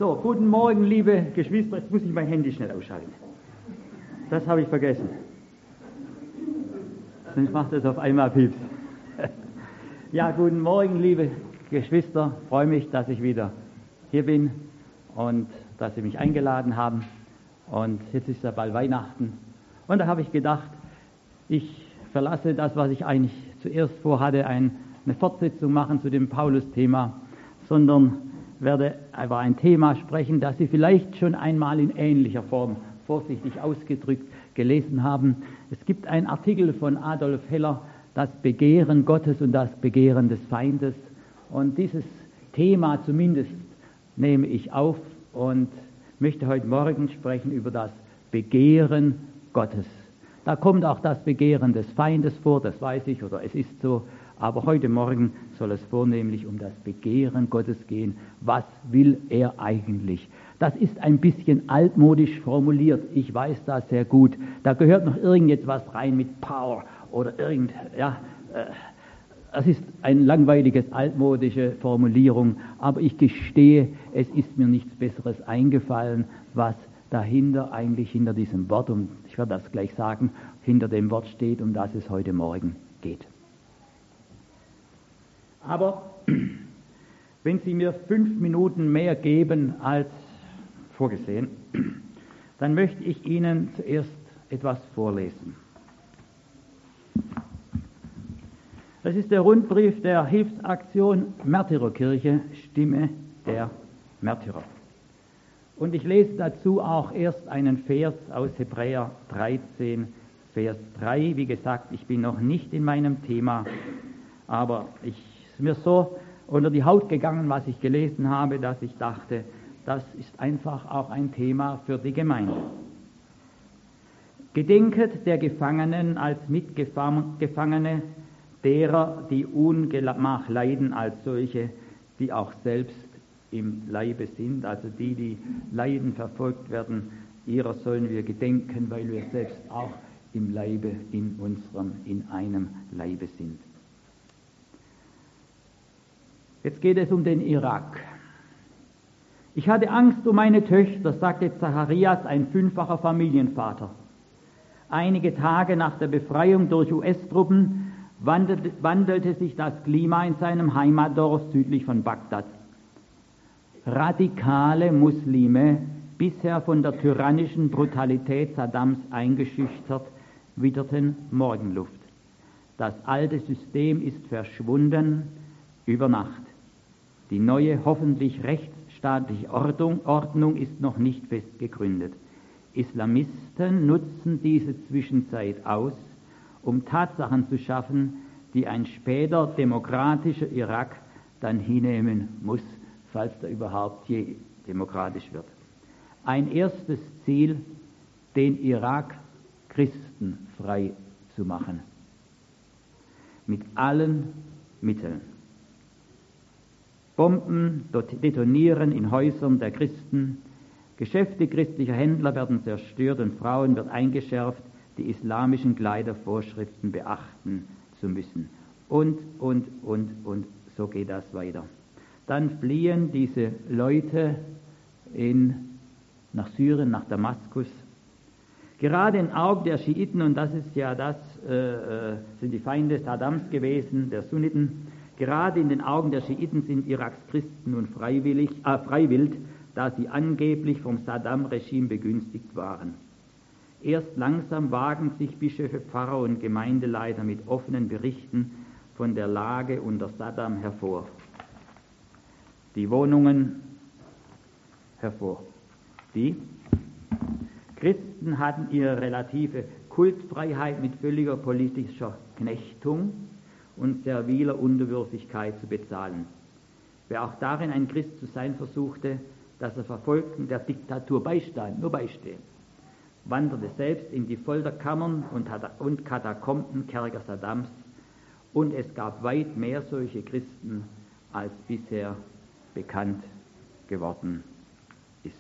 So, guten Morgen, liebe Geschwister. Jetzt muss ich mein Handy schnell ausschalten. Das habe ich vergessen. Sonst macht es auf einmal Pieps. Ja, guten Morgen, liebe Geschwister. Ich freue mich, dass ich wieder hier bin und dass Sie mich eingeladen haben. Und jetzt ist ja bald Weihnachten. Und da habe ich gedacht, ich verlasse das, was ich eigentlich zuerst vorhatte, eine Fortsetzung machen zu dem Paulus-Thema, sondern werde über ein Thema sprechen, das Sie vielleicht schon einmal in ähnlicher Form, vorsichtig ausgedrückt, gelesen haben. Es gibt einen Artikel von Adolf Heller, das Begehren Gottes und das Begehren des Feindes. Und dieses Thema zumindest nehme ich auf und möchte heute Morgen sprechen über das Begehren Gottes. Da kommt auch das Begehren des Feindes vor, das weiß ich, oder es ist so. Aber heute Morgen soll es vornehmlich um das Begehren Gottes gehen. Was will er eigentlich? Das ist ein bisschen altmodisch formuliert. Ich weiß das sehr gut. Da gehört noch irgendetwas rein mit Power oder das ist eine langweilige, altmodische Formulierung. Aber ich gestehe, es ist mir nichts Besseres eingefallen, was dahinter eigentlich hinter diesem Wort, und ich werde das gleich sagen, hinter dem Wort steht, um das es heute Morgen geht. Aber wenn Sie mir 5 Minuten mehr geben als vorgesehen, dann möchte ich Ihnen zuerst etwas vorlesen. Das ist der Rundbrief der Hilfsaktion Märtyrerkirche, Stimme der Märtyrer. Und ich lese dazu auch erst einen Vers aus Hebräer 13, Vers 3. Wie gesagt, ich bin noch nicht in meinem Thema, aber es ist mir so unter die Haut gegangen, was ich gelesen habe, dass ich dachte, das ist einfach auch ein Thema für die Gemeinde. Gedenket der Gefangenen als Mitgefangene, derer, die Ungemach leiden als solche, die auch selbst im Leibe sind, also die leiden, verfolgt werden, ihrer sollen wir gedenken, weil wir selbst auch im Leibe, in einem Leibe sind. Jetzt geht es um den Irak. Ich hatte Angst um meine Töchter, sagte Zacharias, ein 5-facher Familienvater. Einige Tage nach der Befreiung durch US-Truppen wandelte sich das Klima in seinem Heimatdorf südlich von Bagdad. Radikale Muslime, bisher von der tyrannischen Brutalität Saddams eingeschüchtert, witterten Morgenluft. Das alte System ist verschwunden über Nacht. Die neue, hoffentlich rechtsstaatliche Ordnung ist noch nicht fest gegründet. Islamisten nutzen diese Zwischenzeit aus, um Tatsachen zu schaffen, die ein später demokratischer Irak dann hinnehmen muss, falls er überhaupt je demokratisch wird. Ein erstes Ziel, den Irak christenfrei zu machen. Mit allen Mitteln. Bomben detonieren in Häusern der Christen, Geschäfte christlicher Händler werden zerstört und Frauen wird eingeschärft, die islamischen Kleidervorschriften beachten zu müssen. Und so geht das weiter. Dann fliehen diese Leute nach Syrien, nach Damaskus. Gerade in Augen der Schiiten, und das ist ja sind die Feinde Saddams gewesen, der Sunniten, gerade in den Augen der Schiiten sind Iraks Christen nun freiwillig, da sie angeblich vom Saddam-Regime begünstigt waren. Erst langsam wagen sich Bischöfe, Pfarrer und Gemeindeleiter mit offenen Berichten von der Lage unter Saddam hervor. Die Wohnungen hervor. Die Christen hatten ihre relative Kultfreiheit mit völliger politischer Knechtung und serviler Unterwürfigkeit zu bezahlen. Wer auch darin ein Christ zu sein versuchte, dass er Verfolgten der Diktatur nur beistehen, wanderte selbst in die Folterkammern und Katakombenkerker Saddams, und es gab weit mehr solche Christen, als bisher bekannt geworden ist.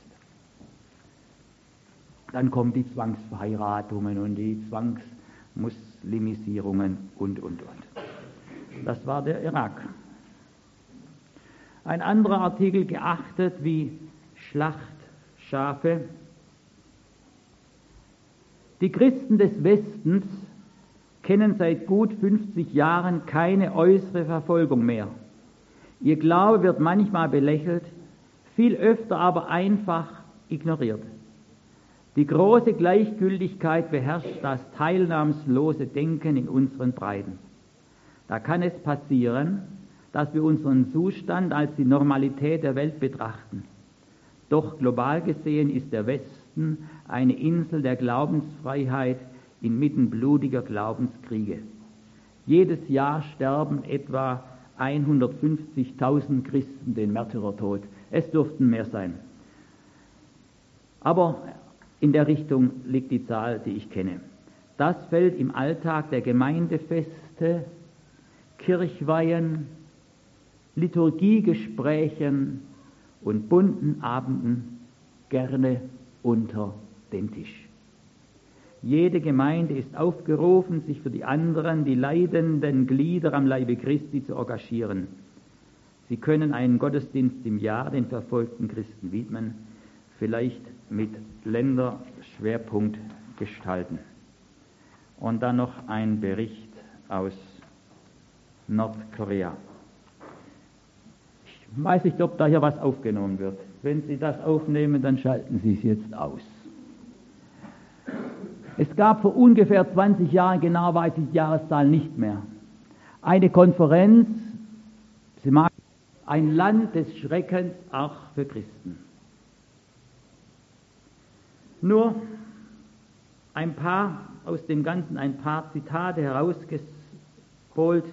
Dann kommen die Zwangsverheiratungen und die Zwangsmuslimisierungen und. Das war der Irak. Ein anderer Artikel: geachtet, wie Schlachtschafe. Die Christen des Westens kennen seit gut 50 Jahren keine äußere Verfolgung mehr. Ihr Glaube wird manchmal belächelt, viel öfter aber einfach ignoriert. Die große Gleichgültigkeit beherrscht das teilnahmslose Denken in unseren Breiten. Da kann es passieren, dass wir unseren Zustand als die Normalität der Welt betrachten. Doch global gesehen ist der Westen eine Insel der Glaubensfreiheit inmitten blutiger Glaubenskriege. Jedes Jahr sterben etwa 150.000 Christen den Märtyrertod. Es dürften mehr sein. Aber in der Richtung liegt die Zahl, die ich kenne. Das fällt im Alltag der Gemeindefeste, Kirchweihen, Liturgiegesprächen und bunten Abenden gerne unter den Tisch. Jede Gemeinde ist aufgerufen, sich für die anderen, die leidenden Glieder am Leibe Christi zu engagieren. Sie können einen Gottesdienst im Jahr den verfolgten Christen widmen, vielleicht mit Länderschwerpunkt gestalten. Und dann noch ein Bericht aus Nordkorea. Ich weiß nicht, ob da hier was aufgenommen wird. Wenn Sie das aufnehmen, dann schalten Sie es jetzt aus. Es gab vor ungefähr 20 Jahren, genau weiß ich die Jahreszahl nicht mehr, eine Konferenz, ein Land des Schreckens auch für Christen. Nur ein paar aus dem Ganzen, ein paar Zitate herausgeholt.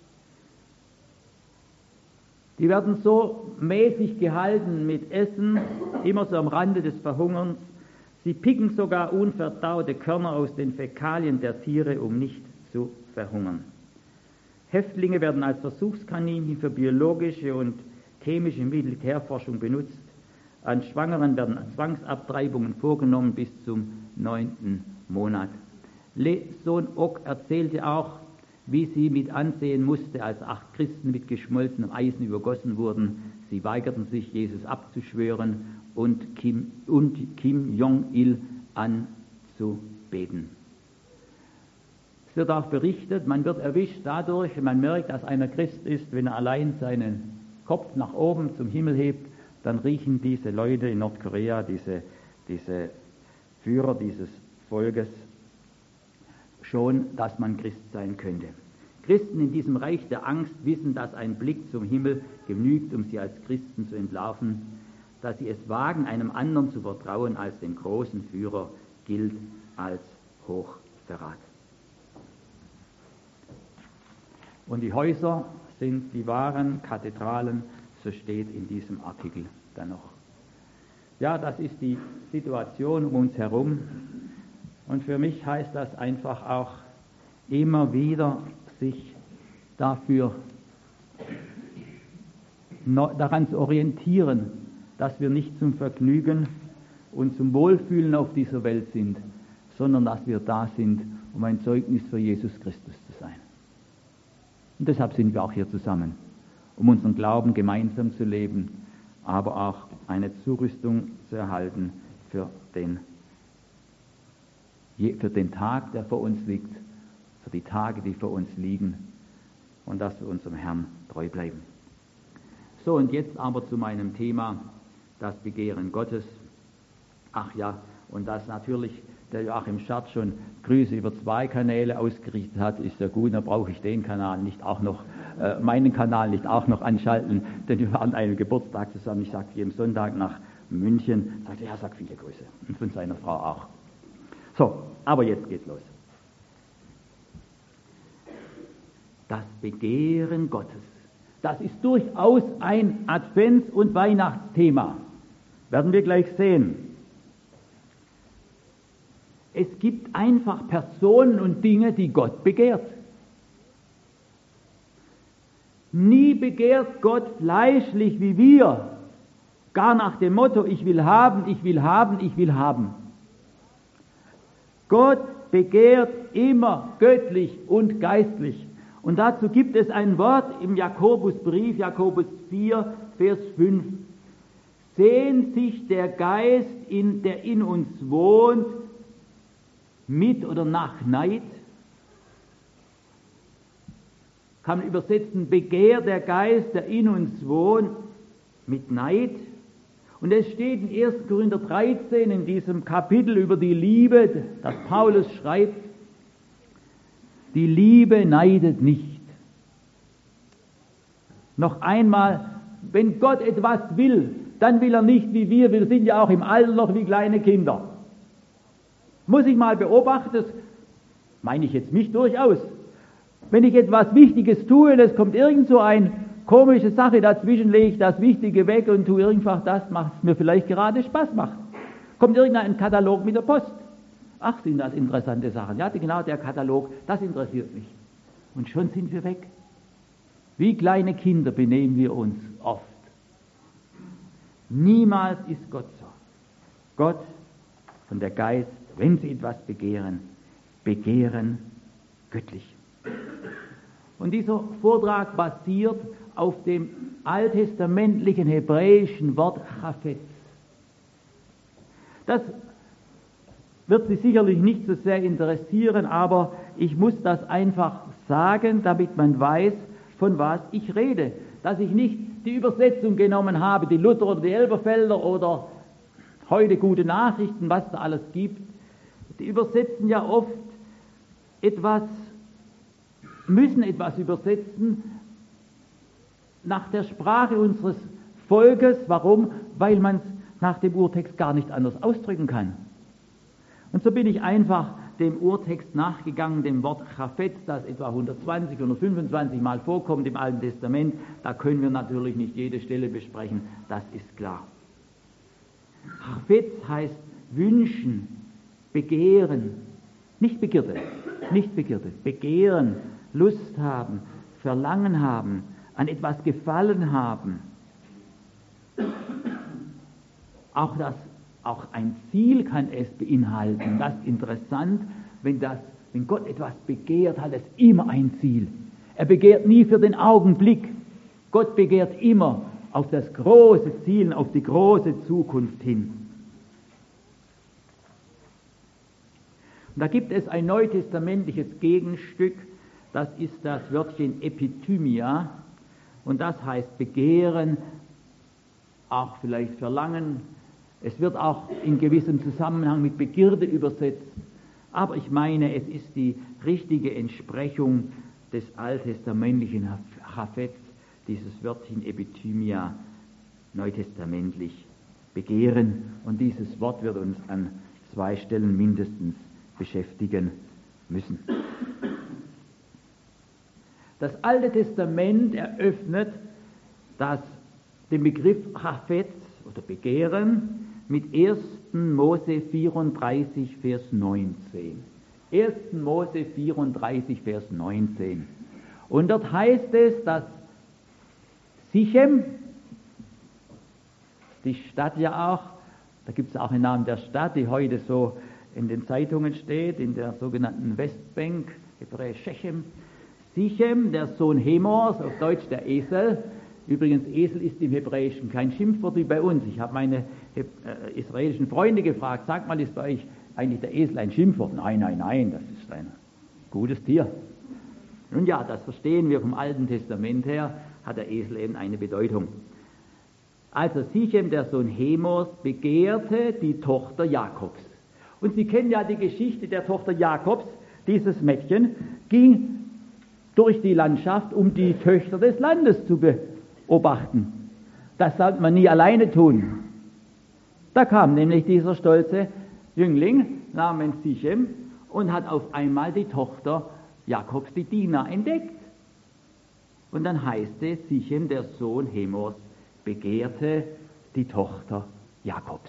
Die werden so mäßig gehalten mit Essen, immer so am Rande des Verhungerns. Sie picken sogar unverdaute Körner aus den Fäkalien der Tiere, um nicht zu verhungern. Häftlinge werden als Versuchskaninchen für biologische und chemische Militärforschung benutzt. An Schwangeren werden Zwangsabtreibungen vorgenommen bis zum 9. Monat. Le Son Ok erzählte auch, wie sie mit ansehen musste, als 8 Christen mit geschmolzenem Eisen übergossen wurden. Sie weigerten sich, Jesus abzuschwören und Kim Jong-il anzubeten. Es wird auch berichtet, man wird erwischt dadurch, man merkt, dass einer Christ ist, wenn er allein seinen Kopf nach oben zum Himmel hebt, dann riechen diese Leute in Nordkorea, diese Führer dieses Volkes, schon, dass man Christ sein könnte. Christen in diesem Reich der Angst wissen, dass ein Blick zum Himmel genügt, um sie als Christen zu entlarven. Dass sie es wagen, einem anderen zu vertrauen als dem großen Führer, gilt als Hochverrat. Und die Häuser sind die wahren Kathedralen, so steht in diesem Artikel dann noch. Ja, das ist die Situation um uns herum. Und für mich heißt das einfach auch immer wieder, sich dafür daran zu orientieren, dass wir nicht zum Vergnügen und zum Wohlfühlen auf dieser Welt sind, sondern dass wir da sind, um ein Zeugnis für Jesus Christus zu sein. Und deshalb sind wir auch hier zusammen, um unseren Glauben gemeinsam zu leben, aber auch eine Zurüstung zu erhalten für den Tag, der vor uns liegt, für die Tage, die vor uns liegen, und dass wir unserem Herrn treu bleiben. So, und jetzt aber zu meinem Thema, das Begehren Gottes. Ach ja, und das natürlich der Joachim Schardt schon Grüße über 2 Kanäle ausgerichtet hat, ist ja gut, dann brauche ich den Kanal nicht auch noch, meinen Kanal nicht auch noch anschalten, denn wir waren an einem Geburtstag zusammen. Ich sagte jedem Sonntag nach München, sagte er, sagt viele Grüße, und von seiner Frau auch. So, aber jetzt geht's los. Das Begehren Gottes, das ist durchaus ein Advents- und Weihnachtsthema. Werden wir gleich sehen. Es gibt einfach Personen und Dinge, die Gott begehrt. Nie begehrt Gott fleischlich wie wir, gar nach dem Motto, ich will haben, ich will haben, ich will haben. Gott begehrt immer göttlich und geistlich. Und dazu gibt es ein Wort im Jakobusbrief, Jakobus 4, Vers 5. sehnt sich der Geist, der in uns wohnt, mit oder nach Neid? Kann man übersetzen, begehrt der Geist, der in uns wohnt, mit Neid? Und es steht in 1. Korinther 13, in diesem Kapitel über die Liebe, dass Paulus schreibt, die Liebe neidet nicht. Noch einmal, wenn Gott etwas will, dann will er nicht wie wir sind ja auch im Alter noch wie kleine Kinder. Muss ich mal beobachten, das meine ich jetzt mich durchaus. Wenn ich etwas Wichtiges tue und es kommt irgend so eine komische Sache dazwischen, lege ich das Wichtige weg und tue einfach das, was mir vielleicht gerade Spaß macht. Kommt irgendein Katalog mit der Post. Ach, sind das interessante Sachen. Ja, genau der Katalog, das interessiert mich. Und schon sind wir weg. Wie kleine Kinder benehmen wir uns oft. Niemals ist Gott so. Gott und der Geist, wenn sie etwas begehren, begehren göttlich. Und dieser Vortrag basiert auf dem alttestamentlichen hebräischen Wort Chafetz. Das wird Sie sicherlich nicht so sehr interessieren, aber ich muss das einfach sagen, damit man weiß, von was ich rede. Dass ich nicht die Übersetzung genommen habe, die Luther oder die Elberfelder oder heute Gute Nachrichten, was da alles gibt. Die übersetzen ja oft müssen etwas übersetzen nach der Sprache unseres Volkes. Warum? Weil man es nach dem Urtext gar nicht anders ausdrücken kann. Und so bin ich einfach dem Urtext nachgegangen, dem Wort Chafetz, das etwa 120, 125 Mal vorkommt im Alten Testament. Da können wir natürlich nicht jede Stelle besprechen, das ist klar. Chafetz heißt wünschen, begehren, nicht Begierde, begehren, Lust haben, Verlangen haben, an etwas gefallen haben. Auch ein Ziel kann es beinhalten. Das ist interessant, wenn Gott etwas begehrt, hat es immer ein Ziel. Er begehrt nie für den Augenblick. Gott begehrt immer auf das große Ziel, auf die große Zukunft hin. Und da gibt es ein neutestamentliches Gegenstück, das ist das Wörtchen Epithymia, und das heißt begehren, auch vielleicht verlangen. Es wird auch in gewissem Zusammenhang mit Begierde übersetzt, aber ich meine, es ist die richtige Entsprechung des alttestamentlichen Chafetz, dieses Wörtchen Epithymia, neutestamentlich begehren, und dieses Wort wird uns an 2 Stellen mindestens beschäftigen müssen. Das Alte Testament eröffnet den Begriff Chafetz oder Begehren mit 1. Mose 34, Vers 19. 1. Mose 34, Vers 19. Und dort heißt es, dass Sichem, die Stadt ja auch, da gibt es auch einen Namen der Stadt, die heute so in den Zeitungen steht, in der sogenannten Westbank, hebräisch Shechem. Sichem, der Sohn Hemors, auf Deutsch der Esel. Übrigens, Esel ist im Hebräischen kein Schimpfwort wie bei uns. Ich habe meine israelischen Freunde gefragt, sagt mal, ist bei euch eigentlich der Esel ein Schimpfwort? Nein, das ist ein gutes Tier. Nun ja, das verstehen wir vom Alten Testament her, hat der Esel eben eine Bedeutung. Also Sichem, der Sohn Hemors, begehrte die Tochter Jakobs. Und Sie kennen ja die Geschichte der Tochter Jakobs. Dieses Mädchen ging durch die Landschaft, um die Töchter des Landes zu beobachten. Das sollte man nie alleine tun. Da kam nämlich dieser stolze Jüngling namens Sichem und hat auf einmal die Tochter Jakobs, die Dina, entdeckt. Und dann heißt es, Sichem, der Sohn Hemors, begehrte die Tochter Jakobs.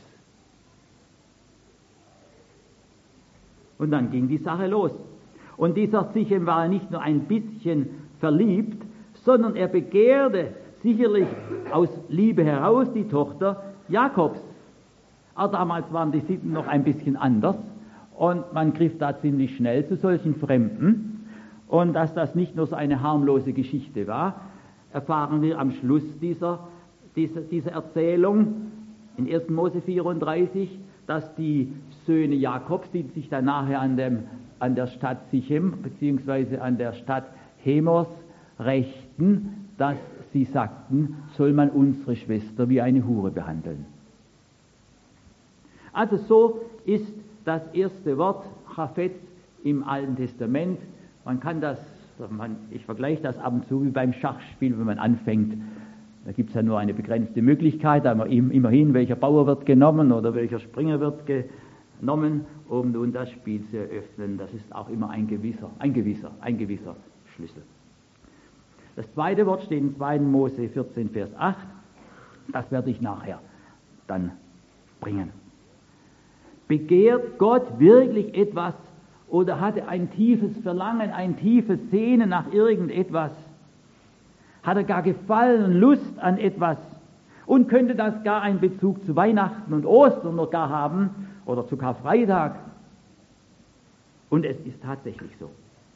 Und dann ging die Sache los. Und dieser Sichem war nicht nur ein bisschen verliebt, sondern er begehrte sicherlich aus Liebe heraus die Tochter Jakobs. Aber damals waren die Sitten noch ein bisschen anders und man griff da ziemlich schnell zu solchen Fremden. Und dass das nicht nur so eine harmlose Geschichte war, erfahren wir am Schluss dieser Erzählung. in 1. Mose 34, dass die Söhne Jakobs, die sich dann nachher an der Stadt Sichem bzw. an der Stadt Hemos rächten, dass sie sagten, soll man unsere Schwester wie eine Hure behandeln. Also so ist das erste Wort Chafetz im Alten Testament. Man kann das, ich vergleiche das ab und zu wie beim Schachspiel, wenn man anfängt. Da gibt es ja nur eine begrenzte Möglichkeit, aber immerhin, welcher Bauer wird genommen oder welcher Springer wird genommen, um nun das Spiel zu eröffnen. Das ist auch immer ein gewisser Schlüssel. Das zweite Wort steht in 2. Mose 14, Vers 8. Das werde ich nachher dann bringen. Begehrt Gott wirklich etwas oder hat er ein tiefes Verlangen, ein tiefes Sehnen nach irgendetwas? Hat er gar Gefallen und Lust an etwas? Und könnte das gar einen Bezug zu Weihnachten und Ostern noch gar haben oder zu Karfreitag? Und es ist tatsächlich so.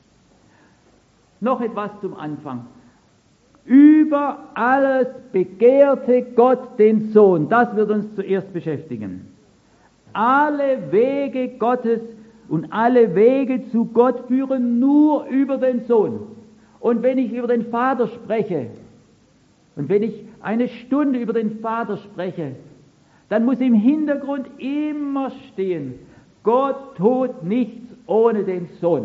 Noch etwas zum Anfang. Über alles begehrte Gott den Sohn. Das wird uns zuerst beschäftigen. Alle Wege Gottes und alle Wege zu Gott führen nur über den Sohn. Und wenn ich über den Vater spreche, und wenn ich eine Stunde über den Vater spreche, dann muss im Hintergrund immer stehen, Gott tut nichts ohne den Sohn.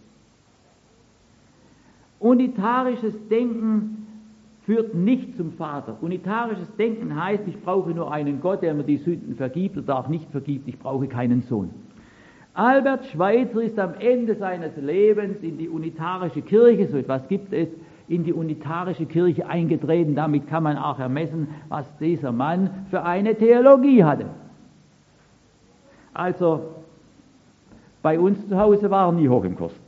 Unitarisches Denken führt nicht zum Vater. Unitarisches Denken heißt, ich brauche nur einen Gott, der mir die Sünden vergibt oder auch nicht vergibt, ich brauche keinen Sohn. Albert Schweitzer ist am Ende seines Lebens in die unitarische Kirche, so etwas gibt es, in die unitarische Kirche eingetreten. Damit kann man auch ermessen, was dieser Mann für eine Theologie hatte. Also, bei uns zu Hause war er nie hoch im Kurs.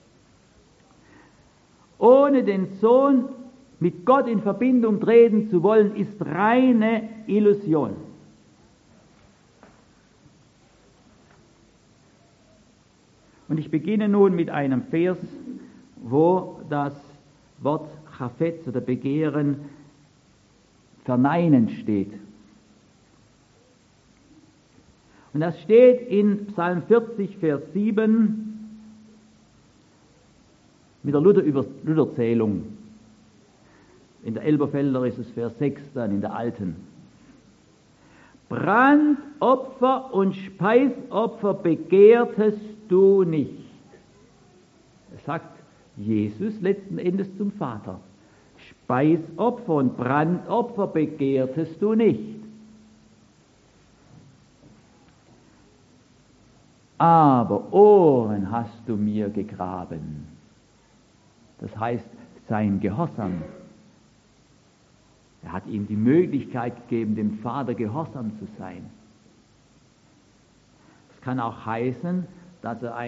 Ohne den Sohn mit Gott in Verbindung treten zu wollen, ist reine Illusion. Und ich beginne nun mit einem Vers, wo das Wort Chafetz oder Begehren verneinen steht. Und das steht in Psalm 40, Vers 7 mit der Lutherzählung. In der Elberfelder ist es Vers 6 dann in der alten. Brandopfer und Speisopfer begehrtest du nicht. Das sagt Jesus letzten Endes zum Vater. Speisopfer und Brandopfer begehrtest du nicht. Aber Ohren hast du mir gegraben. Das heißt, sein Gehorsam. Er hat ihm die Möglichkeit gegeben, dem Vater gehorsam zu sein. Das kann auch heißen, dass er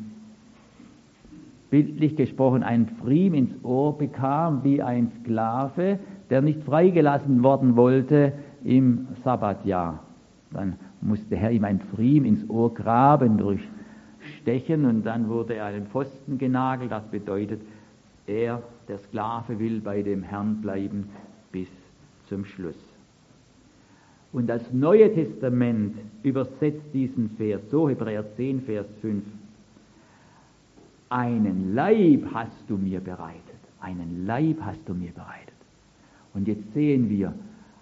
bildlich gesprochen, einen Pfriem ins Ohr bekam, wie ein Sklave, der nicht freigelassen worden wollte im Sabbatjahr. Dann musste der Herr ihm ein Pfriem ins Ohr graben, durchstechen, und dann wurde er an den Pfosten genagelt. Das bedeutet, der Sklave, will bei dem Herrn bleiben bis zum Schluss. Und das Neue Testament übersetzt diesen Vers so, Hebräer 10, Vers 5. Einen Leib hast du mir bereitet. Einen Leib hast du mir bereitet. Und jetzt sehen wir,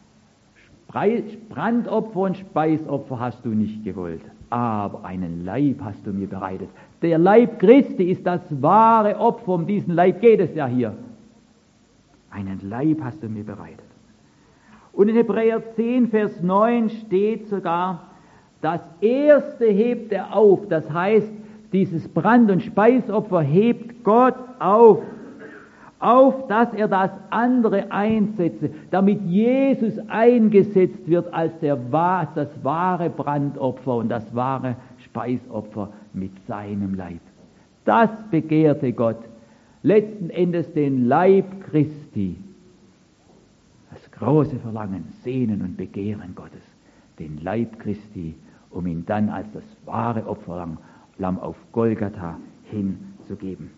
Brandopfer und Speisopfer hast du nicht gewollt, aber einen Leib hast du mir bereitet. Der Leib Christi ist das wahre Opfer, um diesen Leib geht es ja hier. Einen Leib hast du mir bereitet. Und in Hebräer 10, Vers 9 steht sogar, das Erste hebt er auf. Das heißt, dieses Brand- und Speisopfer hebt Gott auf, dass er das andere einsetze, damit Jesus eingesetzt wird als das wahre Brandopfer und das wahre Speisopfer mit seinem Leib. Das begehrte Gott, letzten Endes den Leib Christi. Das große Verlangen, Sehnen und Begehren Gottes, den Leib Christi, um ihn dann als das wahre Opferlamm auf Golgatha hinzugeben.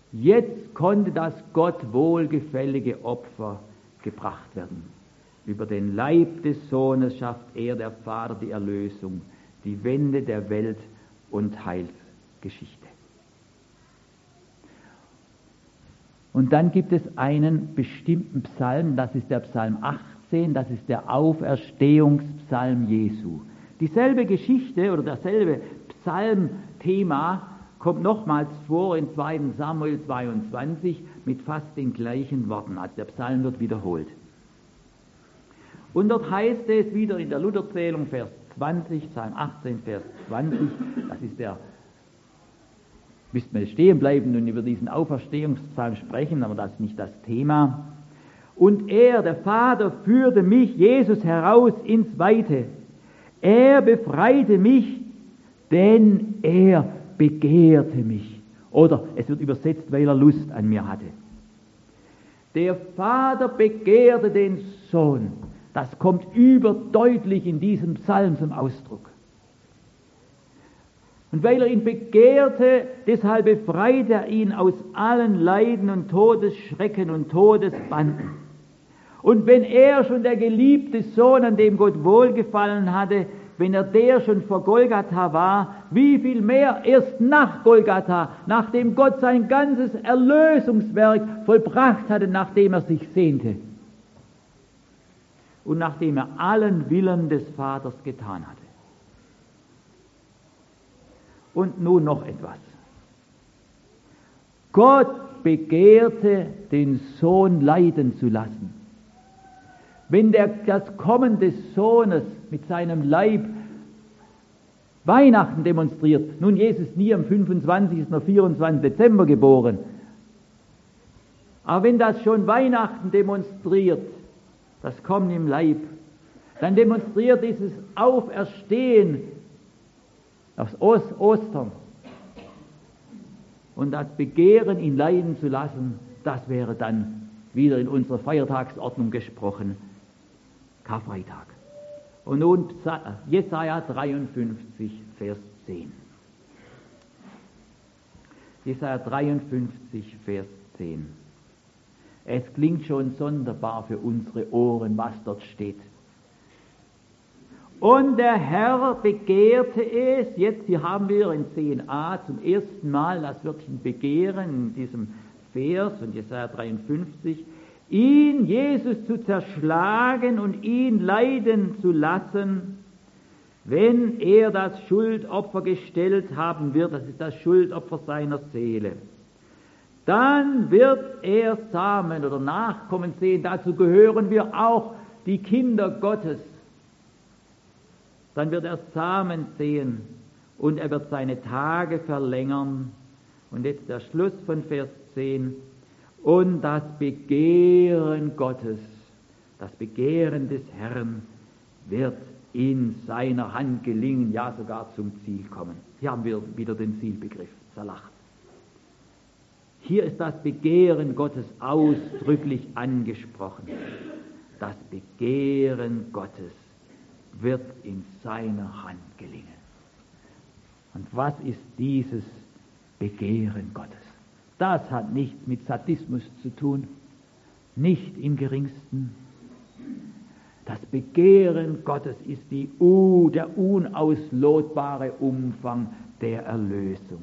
Jetzt konnte das Gott wohlgefällige Opfer gebracht werden. Über den Leib des Sohnes schafft er, der Vater, die Erlösung, die Wende der Welt und Heilsgeschichte. Und dann gibt es einen bestimmten Psalm, das ist der Psalm 18, das ist der Auferstehungspsalm Jesu. Dieselbe Geschichte oder dasselbe Psalmthema kommt nochmals vor in 2. Samuel 22 mit fast den gleichen Worten, also der Psalm wird wiederholt. Und dort heißt es wieder in der Lutherzählung, Vers 20, Psalm 18, Vers 20, das ist der, müssten wir stehen bleiben und über diesen Auferstehungspsalm sprechen, aber das ist nicht das Thema. Und er, der Vater, führte mich, Jesus, heraus ins Weite. Er befreite mich, denn er begehrte mich. Oder es wird übersetzt, weil er Lust an mir hatte. Der Vater begehrte den Sohn. Das kommt überdeutlich in diesem Psalm zum Ausdruck. Und weil er ihn begehrte, deshalb befreite er ihn aus allen Leiden und Todesschrecken und Todesbanden. Und wenn er schon der geliebte Sohn, an dem Gott wohlgefallen hatte, wenn er der schon vor Golgatha war, wie viel mehr erst nach Golgatha, nachdem Gott sein ganzes Erlösungswerk vollbracht hatte, nachdem er sich sehnte und nachdem er allen Willen des Vaters getan hatte. Und nun noch etwas. Gott begehrte, den Sohn leiden zu lassen. Wenn das Kommen des Sohnes mit seinem Leib Weihnachten demonstriert, nun Jesus nie am 25. oder 24. Dezember geboren, aber wenn das schon Weihnachten demonstriert, das Kommen im Leib, dann demonstriert dieses Auferstehen aus Ostern und das Begehren, ihn leiden zu lassen, das wäre dann wieder in unserer Feiertagsordnung gesprochen, Karfreitag. Und nun Jesaja 53, Vers 10. Jesaja 53, Vers 10. Es klingt schon sonderbar für unsere Ohren, was dort steht. Und der Herr begehrte es, jetzt hier haben wir in 10a zum ersten Mal das Wörtchen begehren in diesem Vers von Jesaja 53, ihn, Jesus, zu zerschlagen und ihn leiden zu lassen, wenn er das Schuldopfer gestellt haben wird, das ist das Schuldopfer seiner Seele. Dann wird er Samen oder Nachkommen sehen, dazu gehören wir auch, die Kinder Gottes. Dann wird er Samen sehen und er wird seine Tage verlängern. Und jetzt der Schluss von Vers 10. Und das Begehren Gottes, das Begehren des Herrn wird in seiner Hand gelingen, ja sogar zum Ziel kommen. Hier haben wir wieder den Zielbegriff zerlacht. Hier ist das Begehren Gottes ausdrücklich angesprochen. Das Begehren Gottes wird in seiner Hand gelingen. Und was ist dieses Begehren Gottes? Das hat nichts mit Sadismus zu tun, nicht im geringsten. Das Begehren Gottes ist der unauslotbare Umfang der Erlösung.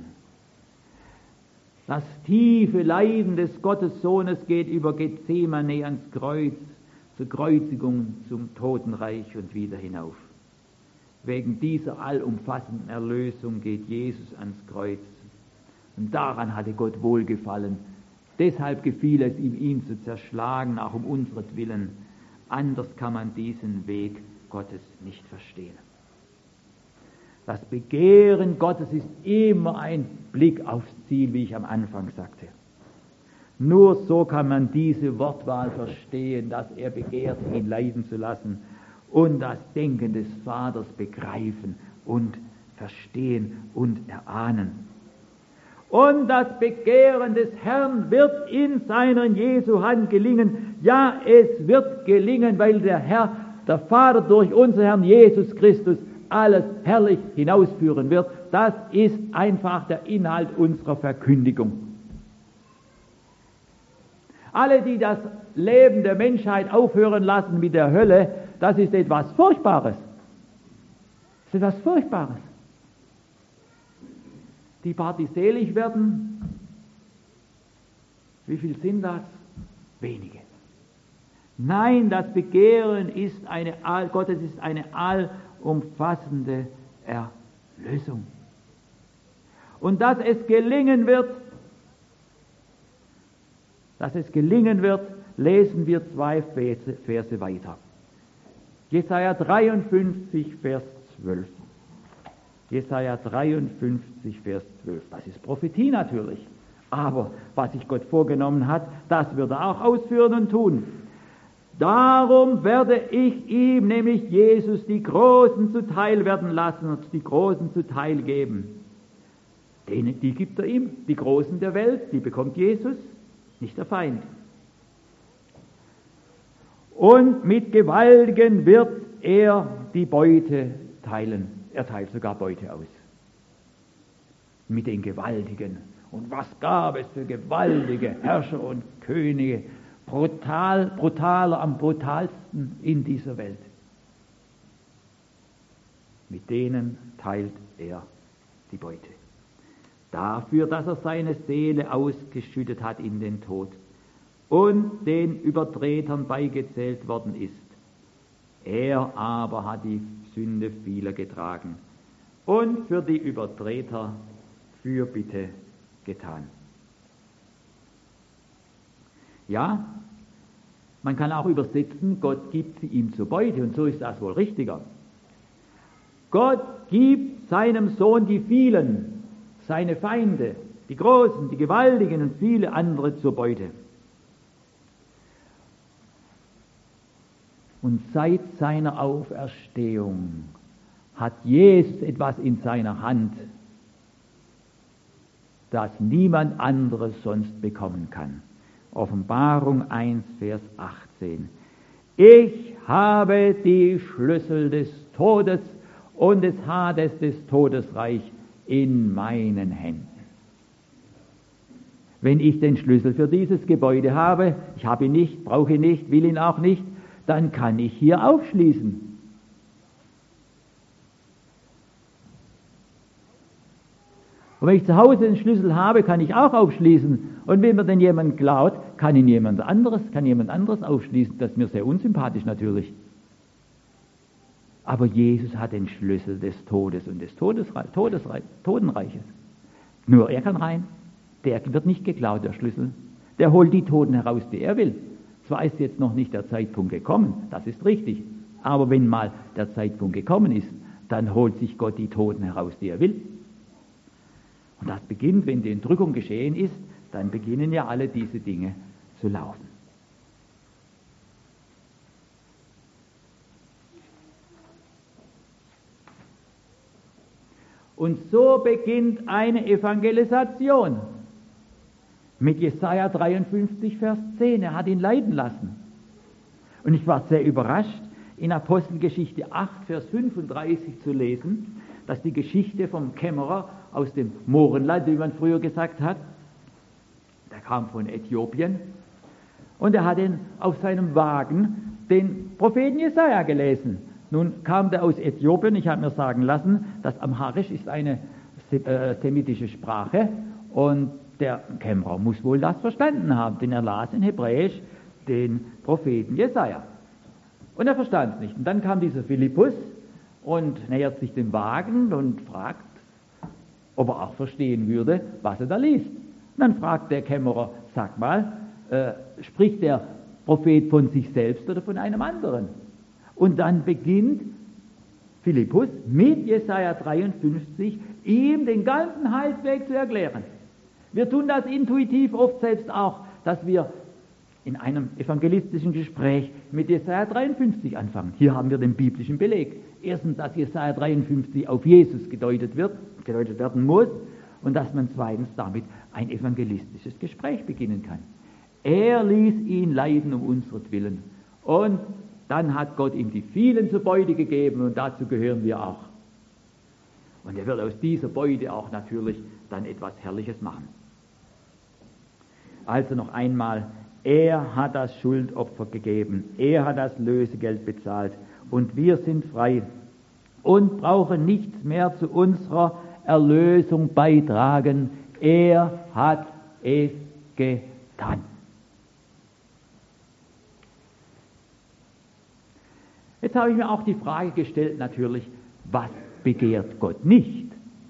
Das tiefe Leiden des Gottessohnes geht über Gethsemane ans Kreuz, zur Kreuzigung, zum Totenreich und wieder hinauf. Wegen dieser allumfassenden Erlösung geht Jesus ans Kreuz. Und daran hatte Gott wohlgefallen. Deshalb gefiel es ihm, ihn zu zerschlagen, auch um unseretwillen. Anders kann man diesen Weg Gottes nicht verstehen. Das Begehren Gottes ist immer ein Blick aufs Ziel, wie ich am Anfang sagte. Nur so kann man diese Wortwahl verstehen, dass er begehrt, ihn leiden zu lassen und das Denken des Vaters begreifen und verstehen und erahnen. Und das Begehren des Herrn wird in seiner Jesu Hand gelingen. Ja, es wird gelingen, weil der Herr, der Vater durch unseren Herrn Jesus Christus alles herrlich hinausführen wird. Das ist einfach der Inhalt unserer Verkündigung. Alle, die das Leben der Menschheit aufhören lassen mit der Hölle, das ist etwas Furchtbares. Das ist etwas Furchtbares. Die paar, die selig werden, wie viel sind das? Wenige. Nein, das Begehren Gottes ist eine allumfassende Erlösung. Und dass es gelingen wird, lesen wir 2 Verse weiter. Jesaja 53, Vers 12. Jesaja 53, Vers 12. Das ist Prophetie natürlich. Aber was sich Gott vorgenommen hat, das wird er auch ausführen und tun. Darum werde ich ihm, nämlich Jesus, die Großen zuteil werden lassen und die Großen zuteil geben. Die gibt er ihm, die Großen der Welt, die bekommt Jesus, nicht der Feind. Und mit Gewaltigen wird er die Beute teilen. Er teilt sogar Beute aus. Mit den Gewaltigen. Und was gab es für gewaltige Herrscher und Könige, brutaler am brutalsten in dieser Welt. Mit denen teilt er die Beute. Dafür, dass er seine Seele ausgeschüttet hat in den Tod und den Übertretern beigezählt worden ist. Er aber hat die Sünde vieler getragen und für die Übertreter Fürbitte getan. Ja, man kann auch übersetzen, Gott gibt sie ihm zur Beute, und so ist das wohl richtiger. Gott gibt seinem Sohn die vielen, seine Feinde, die Großen, die Gewaltigen und viele andere zur Beute. Und seit seiner Auferstehung hat Jesus etwas in seiner Hand, das niemand anderes sonst bekommen kann. Offenbarung 1, Vers 18. Ich habe die Schlüssel des Todes und des Hades des Todesreich in meinen Händen. Wenn ich den Schlüssel für dieses Gebäude habe, ich habe ihn nicht, brauche ihn nicht, will ihn auch nicht, dann kann ich hier aufschließen. Und wenn ich zu Hause den Schlüssel habe, kann ich auch aufschließen. Und wenn mir denn jemand klaut, kann jemand anderes aufschließen. Das ist mir sehr unsympathisch natürlich. Aber Jesus hat den Schlüssel des Todes und des Totenreiches. Nur er kann rein. Der wird nicht geklaut, der Schlüssel. Der holt die Toten heraus, die er will. Zwar ist jetzt noch nicht der Zeitpunkt gekommen, das ist richtig. Aber wenn mal der Zeitpunkt gekommen ist, dann holt sich Gott die Toten heraus, die er will. Und das beginnt, wenn die Entrückung geschehen ist, dann beginnen ja alle diese Dinge zu laufen. Und so beginnt eine Evangelisation. Mit Jesaja 53, Vers 10. Er hat ihn leiden lassen. Und ich war sehr überrascht, in Apostelgeschichte 8, Vers 35 zu lesen, dass die Geschichte vom Kämmerer aus dem Mohrenland, wie man früher gesagt hat, der kam von Äthiopien und er hat auf seinem Wagen den Propheten Jesaja gelesen. Nun kam der aus Äthiopien, ich habe mir sagen lassen, das Amharisch ist eine semitische Sprache und der Kämmerer muss wohl das verstanden haben, denn er las in Hebräisch den Propheten Jesaja. Und er verstand es nicht. Und dann kam dieser Philippus und nähert sich dem Wagen und fragt, ob er auch verstehen würde, was er da liest. Und dann fragt der Kämmerer, sag mal, spricht der Prophet von sich selbst oder von einem anderen? Und dann beginnt Philippus mit Jesaja 53 ihm den ganzen Heilsweg zu erklären. Wir tun das intuitiv oft selbst auch, dass wir in einem evangelistischen Gespräch mit Jesaja 53 anfangen. Hier haben wir den biblischen Beleg. Erstens, dass Jesaja 53 auf Jesus gedeutet werden muss und dass man zweitens damit ein evangelistisches Gespräch beginnen kann. Er ließ ihn leiden um unsretwillen und dann hat Gott ihm die vielen zur Beute gegeben und dazu gehören wir auch. Und er wird aus dieser Beute auch natürlich dann etwas Herrliches machen. Also noch einmal Er hat das Schuldopfer gegeben. Er hat das Lösegeld bezahlt. Und wir sind frei und brauchen nichts mehr zu unserer Erlösung beitragen. Er hat es getan. Jetzt habe ich mir auch die Frage gestellt, natürlich, was begehrt Gott nicht?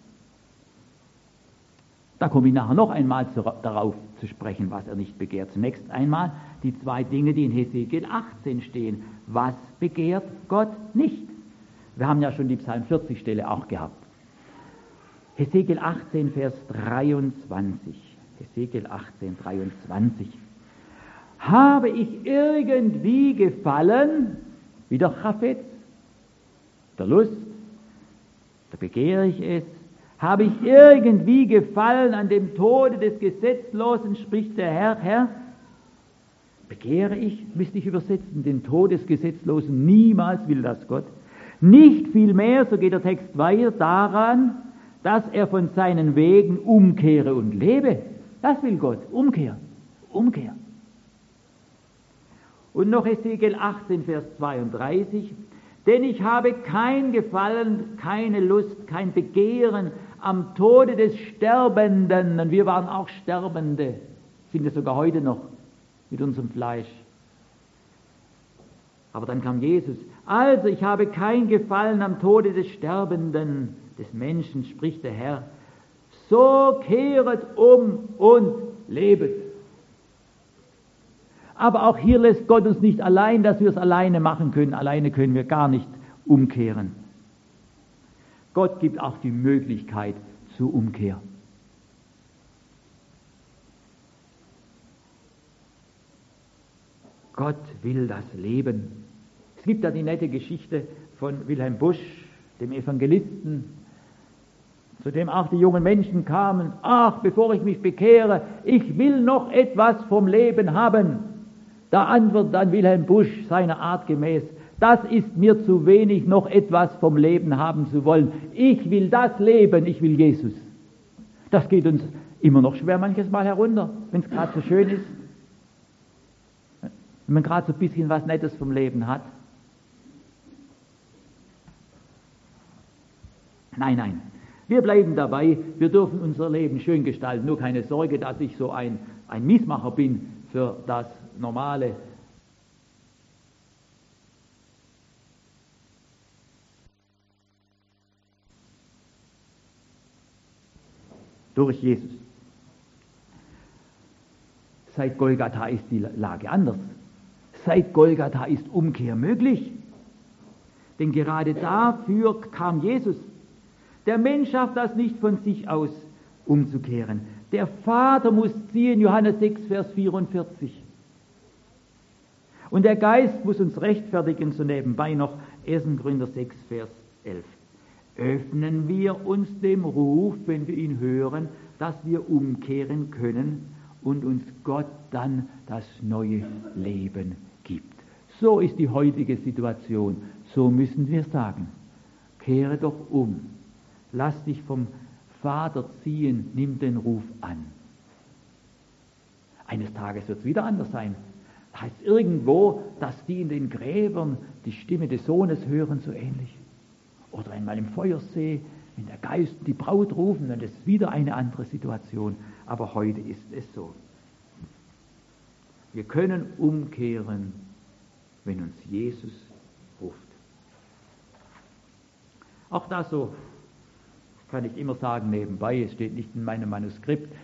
Da komme ich nachher noch einmal darauf zu sprechen, was er nicht begehrt. Zunächst einmal die zwei Dinge, die in Hesekiel 18 stehen. Was begehrt Gott nicht? Wir haben ja schon die Psalm 40 Stelle auch gehabt. Hesekiel 18, Vers 23. Hesekiel 18, 23. Habe ich irgendwie gefallen, wie der Chafetz, der Lust, da begehre ich es. Habe ich irgendwie gefallen an dem Tode des Gesetzlosen, spricht der Herr, Herr? Begehre ich, müsste ich übersetzen, den Tod des Gesetzlosen, niemals will das Gott. Nicht vielmehr, so geht der Text weiter, daran, dass er von seinen Wegen umkehre und lebe. Das will Gott, Umkehr, Umkehr. Und noch Hesekiel 18, Vers 32. Denn ich habe kein Gefallen, keine Lust, kein Begehren am Tode des Sterbenden. Und wir waren auch Sterbende, sind es sogar heute noch mit unserem Fleisch. Aber dann kam Jesus. Also, ich habe kein Gefallen am Tode des Sterbenden, des Menschen, spricht der Herr. So kehret um und lebet. Aber auch hier lässt Gott uns nicht allein, dass wir es alleine machen können. Alleine können wir gar nicht umkehren. Gott gibt auch die Möglichkeit zur Umkehr. Gott will das Leben. Es gibt da die nette Geschichte von Wilhelm Busch, dem Evangelisten, zu dem auch die jungen Menschen kamen. Ach, bevor ich mich bekehre, ich will noch etwas vom Leben haben. Da antwortet dann Wilhelm Busch seiner Art gemäß, das ist mir zu wenig, noch etwas vom Leben haben zu wollen. Ich will das Leben, ich will Jesus. Das geht uns immer noch schwer manches Mal herunter, wenn es gerade so schön ist. Wenn man gerade so ein bisschen was Nettes vom Leben hat. Nein, nein. Wir bleiben dabei, wir dürfen unser Leben schön gestalten. Nur keine Sorge, dass ich so ein Miesmacher bin für das Normale. Durch Jesus. Seit Golgatha ist die Lage anders. Seit Golgatha ist Umkehr möglich. Denn gerade dafür kam Jesus. Der Mensch schafft das nicht von sich aus, umzukehren. Der Vater muss ziehen, Johannes 6, Vers 44. Und der Geist muss uns rechtfertigen, so nebenbei noch 1. Korinther 6, Vers 11. Öffnen wir uns dem Ruf, wenn wir ihn hören, dass wir umkehren können und uns Gott dann das neue Leben gibt. So ist die heutige Situation. So müssen wir sagen. Kehre doch um. Lass dich vom Vater ziehen, nimm den Ruf an. Eines Tages wird es wieder anders sein. Da heißt es irgendwo, dass die in den Gräbern die Stimme des Sohnes hören, so ähnlich. Oder einmal im Feuersee, wenn der Geist und die Braut rufen, dann ist es wieder eine andere Situation. Aber heute ist es so. Wir können umkehren, wenn uns Jesus ruft. Auch das so kann ich immer sagen nebenbei, es steht nicht in meinem Manuskript.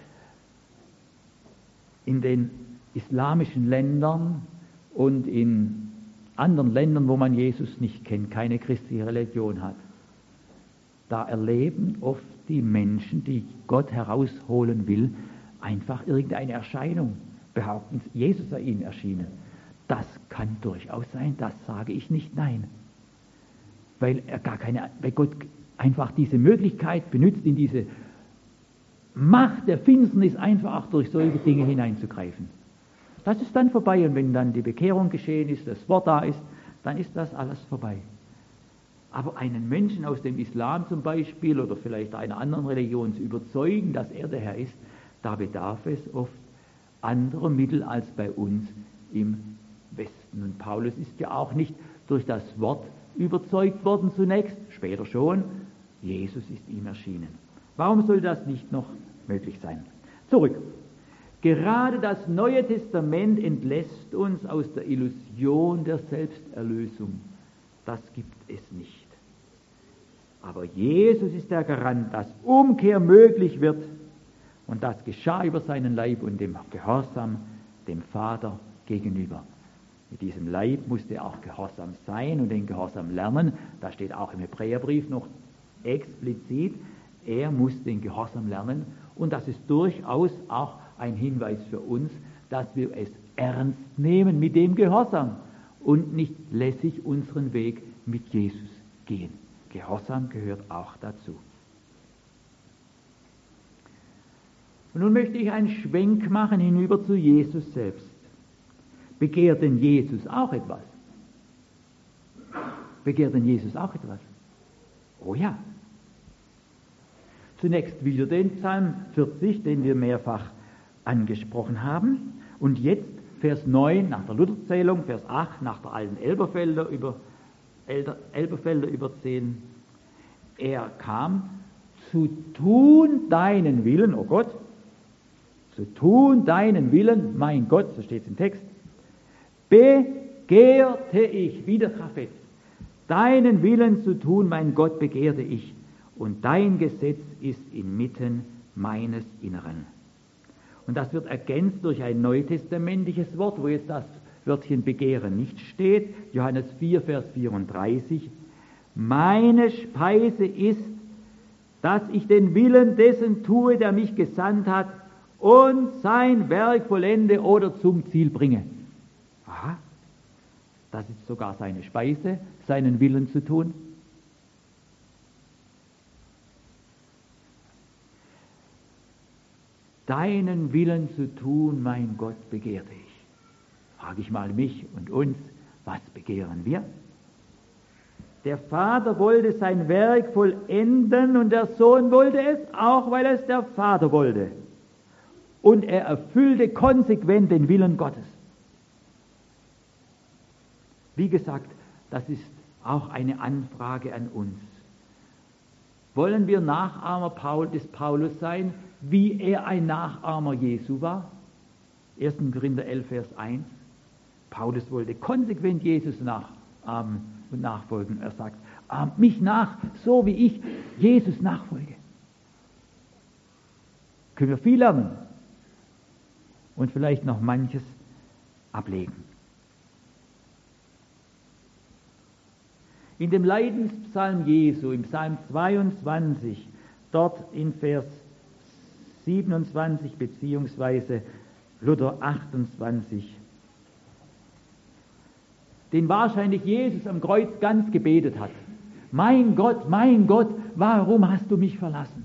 In den islamischen Ländern und in anderen Ländern, wo man Jesus nicht kennt, keine christliche Religion hat, da erleben oft die Menschen, die Gott herausholen will, einfach irgendeine Erscheinung, behaupten, Jesus sei ihnen erschienen. Das kann durchaus sein, das sage ich nicht nein. Weil Gott einfach diese Möglichkeit benutzt, in diese Macht der Finsternis einfach auch durch solche Dinge hineinzugreifen. Das ist dann vorbei, und wenn dann die Bekehrung geschehen ist, das Wort da ist, dann ist das alles vorbei. Aber einen Menschen aus dem Islam zum Beispiel oder vielleicht einer anderen Religion zu überzeugen, dass er der Herr ist, da bedarf es oft andere Mittel als bei uns im Westen. Und Paulus ist ja auch nicht durch das Wort überzeugt worden zunächst, später schon. Jesus ist ihm erschienen. Warum soll das nicht noch möglich sein? Zurück. Gerade das Neue Testament entlässt uns aus der Illusion der Selbsterlösung. Das gibt es nicht. Aber Jesus ist der Garant, dass Umkehr möglich wird. Und das geschah über seinen Leib und dem Gehorsam dem Vater gegenüber. Mit diesem Leib musste er auch gehorsam sein und den Gehorsam lernen. Da steht auch im Hebräerbrief noch explizit, er muss den Gehorsam lernen. Und das ist durchaus auch ein Hinweis für uns, dass wir es ernst nehmen mit dem Gehorsam und nicht lässig unseren Weg mit Jesus gehen. Gehorsam gehört auch dazu. Und nun möchte ich einen Schwenk machen hinüber zu Jesus selbst. Begehrt denn Jesus auch etwas? Begehrt denn Jesus auch etwas? Oh ja. Zunächst wieder den Psalm 40, den wir mehrfach angesprochen haben. Und jetzt Vers 9 nach der Lutherzählung, Vers 8 nach der alten Elberfelder übersehen. Er kam zu tun deinen Willen, oh Gott, zu tun deinen Willen, mein Gott, so steht es im Text, begehrte ich, wieder Chafetz, deinen Willen zu tun, mein Gott, begehrte ich, und dein Gesetz ist inmitten meines Inneren. Und das wird ergänzt durch ein neutestamentliches Wort, wo jetzt das Wörtchen Begehren nicht steht. Johannes 4, Vers 34. Meine Speise ist, dass ich den Willen dessen tue, der mich gesandt hat, und sein Werk vollende oder zum Ziel bringe. Aha, das ist sogar seine Speise, seinen Willen zu tun. Deinen Willen zu tun, mein Gott, begehrte ich. Frage ich mal mich und uns, was begehren wir? Der Vater wollte sein Werk vollenden und der Sohn wollte es, auch weil es der Vater wollte. Und er erfüllte konsequent den Willen Gottes. Wie gesagt, das ist auch eine Anfrage an uns. Wollen wir Nachahmer des Paulus sein, wie er ein Nachahmer Jesu war? 1. Korinther 11, Vers 1. Paulus wollte konsequent Jesus nachahmen und nachfolgen. Er sagt, ahmt mich nach, so wie ich Jesus nachfolge. Können wir viel lernen und vielleicht noch manches ablegen. In dem Leidenspsalm Jesu, im Psalm 22, dort in Vers 27 beziehungsweise Luther 28, den wahrscheinlich Jesus am Kreuz ganz gebetet hat. Mein Gott, warum hast du mich verlassen?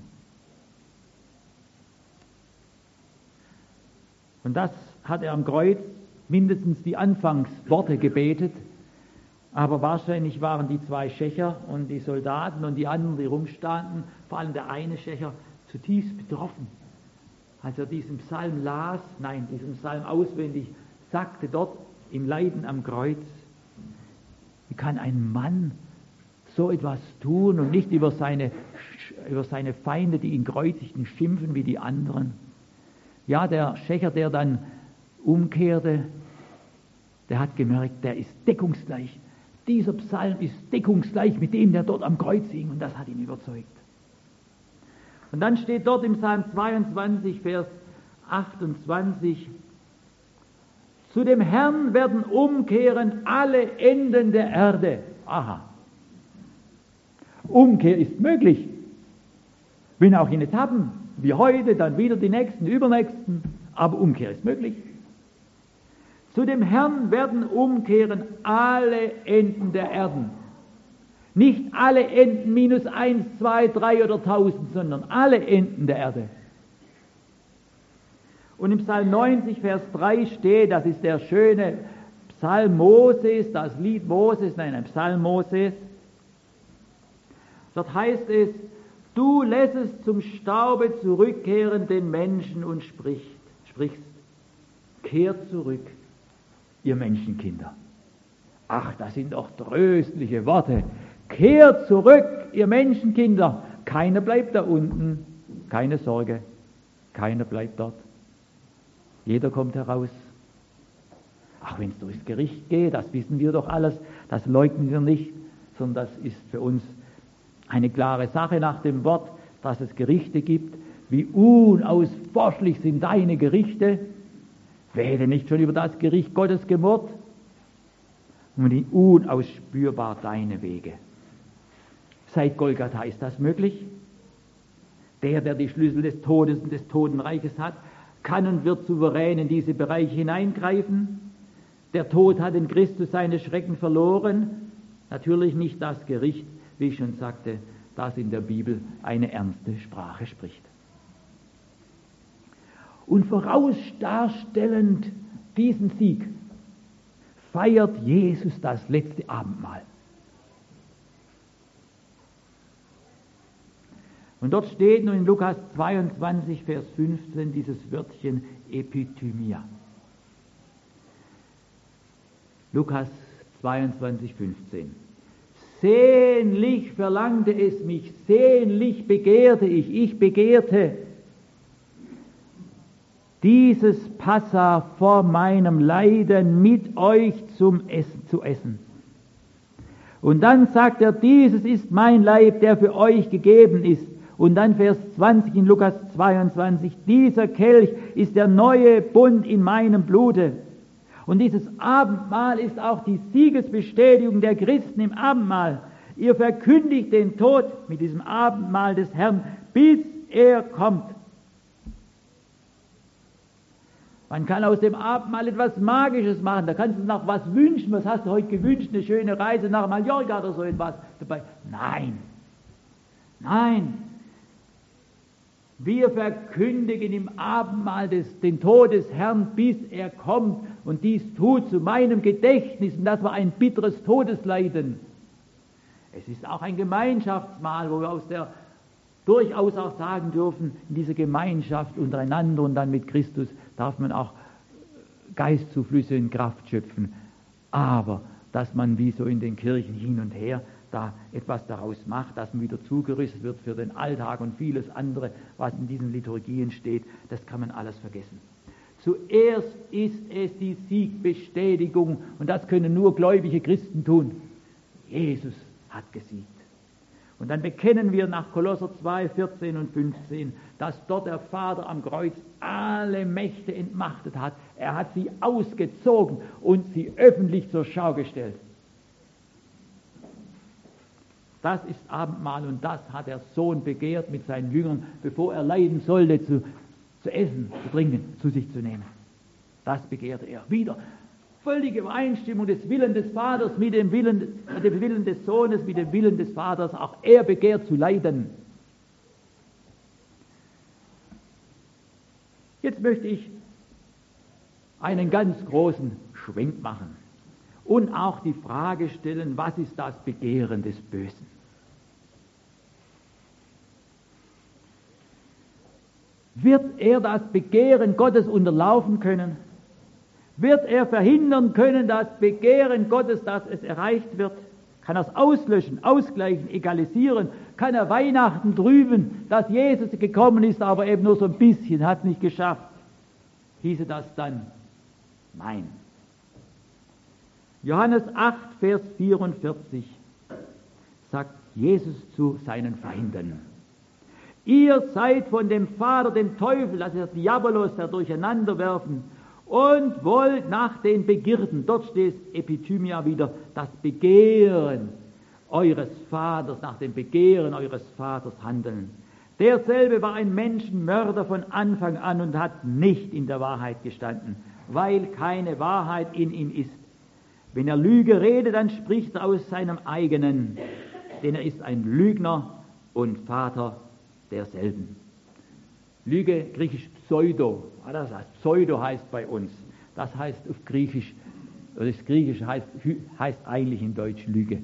Und das hat er am Kreuz mindestens die Anfangsworte gebetet, aber wahrscheinlich waren die zwei Schächer und die Soldaten und die anderen, die rumstanden, vor allem der eine Schächer, zutiefst betroffen. Als er diesen Psalm diesen Psalm auswendig sagte, dort im Leiden am Kreuz, wie kann ein Mann so etwas tun und nicht über seine Feinde, die ihn kreuzigten, schimpfen wie die anderen? Ja, der Schächer, der dann umkehrte, der hat gemerkt, der ist deckungsgleich. Dieser Psalm ist deckungsgleich mit dem, der dort am Kreuz hing, und das hat ihn überzeugt. Und dann steht dort im Psalm 22, Vers 28, zu dem Herrn werden umkehren alle Enden der Erde. Aha. Umkehr ist möglich. Wenn auch in Etappen, wie heute, dann wieder die nächsten, übernächsten, aber Umkehr ist möglich. Zu dem Herrn werden umkehren alle Enden der Erden. Nicht alle Enden minus 1, 2, 3 oder 1000, sondern alle Enden der Erde. Und im Psalm 90, Vers 3 steht, das ist der schöne Psalm Moses, das Lied Moses, ein Psalm Moses. Dort heißt es, du lässest zum Staube zurückkehren den Menschen und sprichst. kehrt zurück, ihr Menschenkinder. Ach, das sind doch tröstliche Worte. Kehrt zurück, ihr Menschenkinder. Keiner bleibt da unten. Keine Sorge. Keiner bleibt dort. Jeder kommt heraus. Auch wenn es durchs Gericht geht, das wissen wir doch alles, das leugnen wir nicht, sondern das ist für uns eine klare Sache nach dem Wort, dass es Gerichte gibt. Wie unausforschlich sind deine Gerichte. Werde nicht schon über das Gericht Gottes gemurrt und wie unausspürbar deine Wege. Seit Golgatha ist das möglich. Der die Schlüssel des Todes und des Totenreiches hat, kann und wird souverän in diese Bereiche hineingreifen. Der Tod hat in Christus seine Schrecken verloren. Natürlich nicht das Gericht, wie ich schon sagte, das in der Bibel eine ernste Sprache spricht. Und vorausdarstellend diesen Sieg feiert Jesus das letzte Abendmahl. Und dort steht nun in Lukas 22, Vers 15 dieses Wörtchen Epithymia. Lukas 22, 15. Sehnlich verlangte es mich, sehnlich begehrte ich begehrte dieses Passa vor meinem Leiden mit euch zu essen. Und dann sagt er, dieses ist mein Leib, der für euch gegeben ist. Und dann Vers 20 in Lukas 22, dieser Kelch ist der neue Bund in meinem Blute. Und dieses Abendmahl ist auch die Siegesbestätigung der Christen im Abendmahl. Ihr verkündigt den Tod mit diesem Abendmahl des Herrn, bis er kommt. Man kann aus dem Abendmahl etwas Magisches machen. Da kannst du noch was wünschen. Was hast du heute gewünscht? Eine schöne Reise nach Mallorca oder so etwas dabei. Nein. Wir verkündigen im Abendmahl den Tod des Herrn, bis er kommt. Und dies tut zu meinem Gedächtnis. Und das war ein bitteres Todesleiden. Es ist auch ein Gemeinschaftsmahl, wo wir durchaus auch sagen dürfen, in dieser Gemeinschaft untereinander und dann mit Christus darf man auch Geistzuflüsse in Kraft schöpfen. Aber dass man wie so in den Kirchen hin und her da etwas daraus macht, dass man wieder zugerüstet wird für den Alltag und vieles andere, was in diesen Liturgien steht, das kann man alles vergessen. Zuerst ist es die Siegbestätigung und das können nur gläubige Christen tun. Jesus hat gesiegt. Und dann bekennen wir nach Kolosser 2, 14 und 15, dass dort der Vater am Kreuz alle Mächte entmachtet hat. Er hat sie ausgezogen und sie öffentlich zur Schau gestellt. Das ist Abendmahl und das hat der Sohn begehrt mit seinen Jüngern, bevor er leiden sollte, zu essen, zu trinken, zu sich zu nehmen. Das begehrte er. Wieder völlige Übereinstimmung des Willens des Vaters mit dem Willen des Sohnes, mit dem Willen des Vaters. Auch er begehrt zu leiden. Jetzt möchte ich einen ganz großen Schwenk machen und auch die Frage stellen, was ist das Begehren des Bösen? Wird er das Begehren Gottes unterlaufen können? Wird er verhindern können, das Begehren Gottes, dass es erreicht wird? Kann er es auslöschen, ausgleichen, egalisieren? Kann er Weihnachten trüben, dass Jesus gekommen ist, aber eben nur so ein bisschen, hat es nicht geschafft? Hieße das dann? Nein. Johannes 8, Vers 44 sagt Jesus zu seinen Feinden: Ihr seid von dem Vater, dem Teufel, das ist der Diabolos, der Durcheinanderwerfen, und wollt nach den Begierden, dort steht Epithymia wieder, das Begehren eures Vaters, nach dem Begehren eures Vaters handeln. Derselbe war ein Menschenmörder von Anfang an und hat nicht in der Wahrheit gestanden, weil keine Wahrheit in ihm ist. Wenn er Lüge redet, dann spricht er aus seinem eigenen, denn er ist ein Lügner und Vater derselben. Lüge, griechisch Pseudo, das heißt, Pseudo heißt bei uns, das heißt auf Griechisch, oder das Griechische heißt eigentlich in Deutsch Lüge.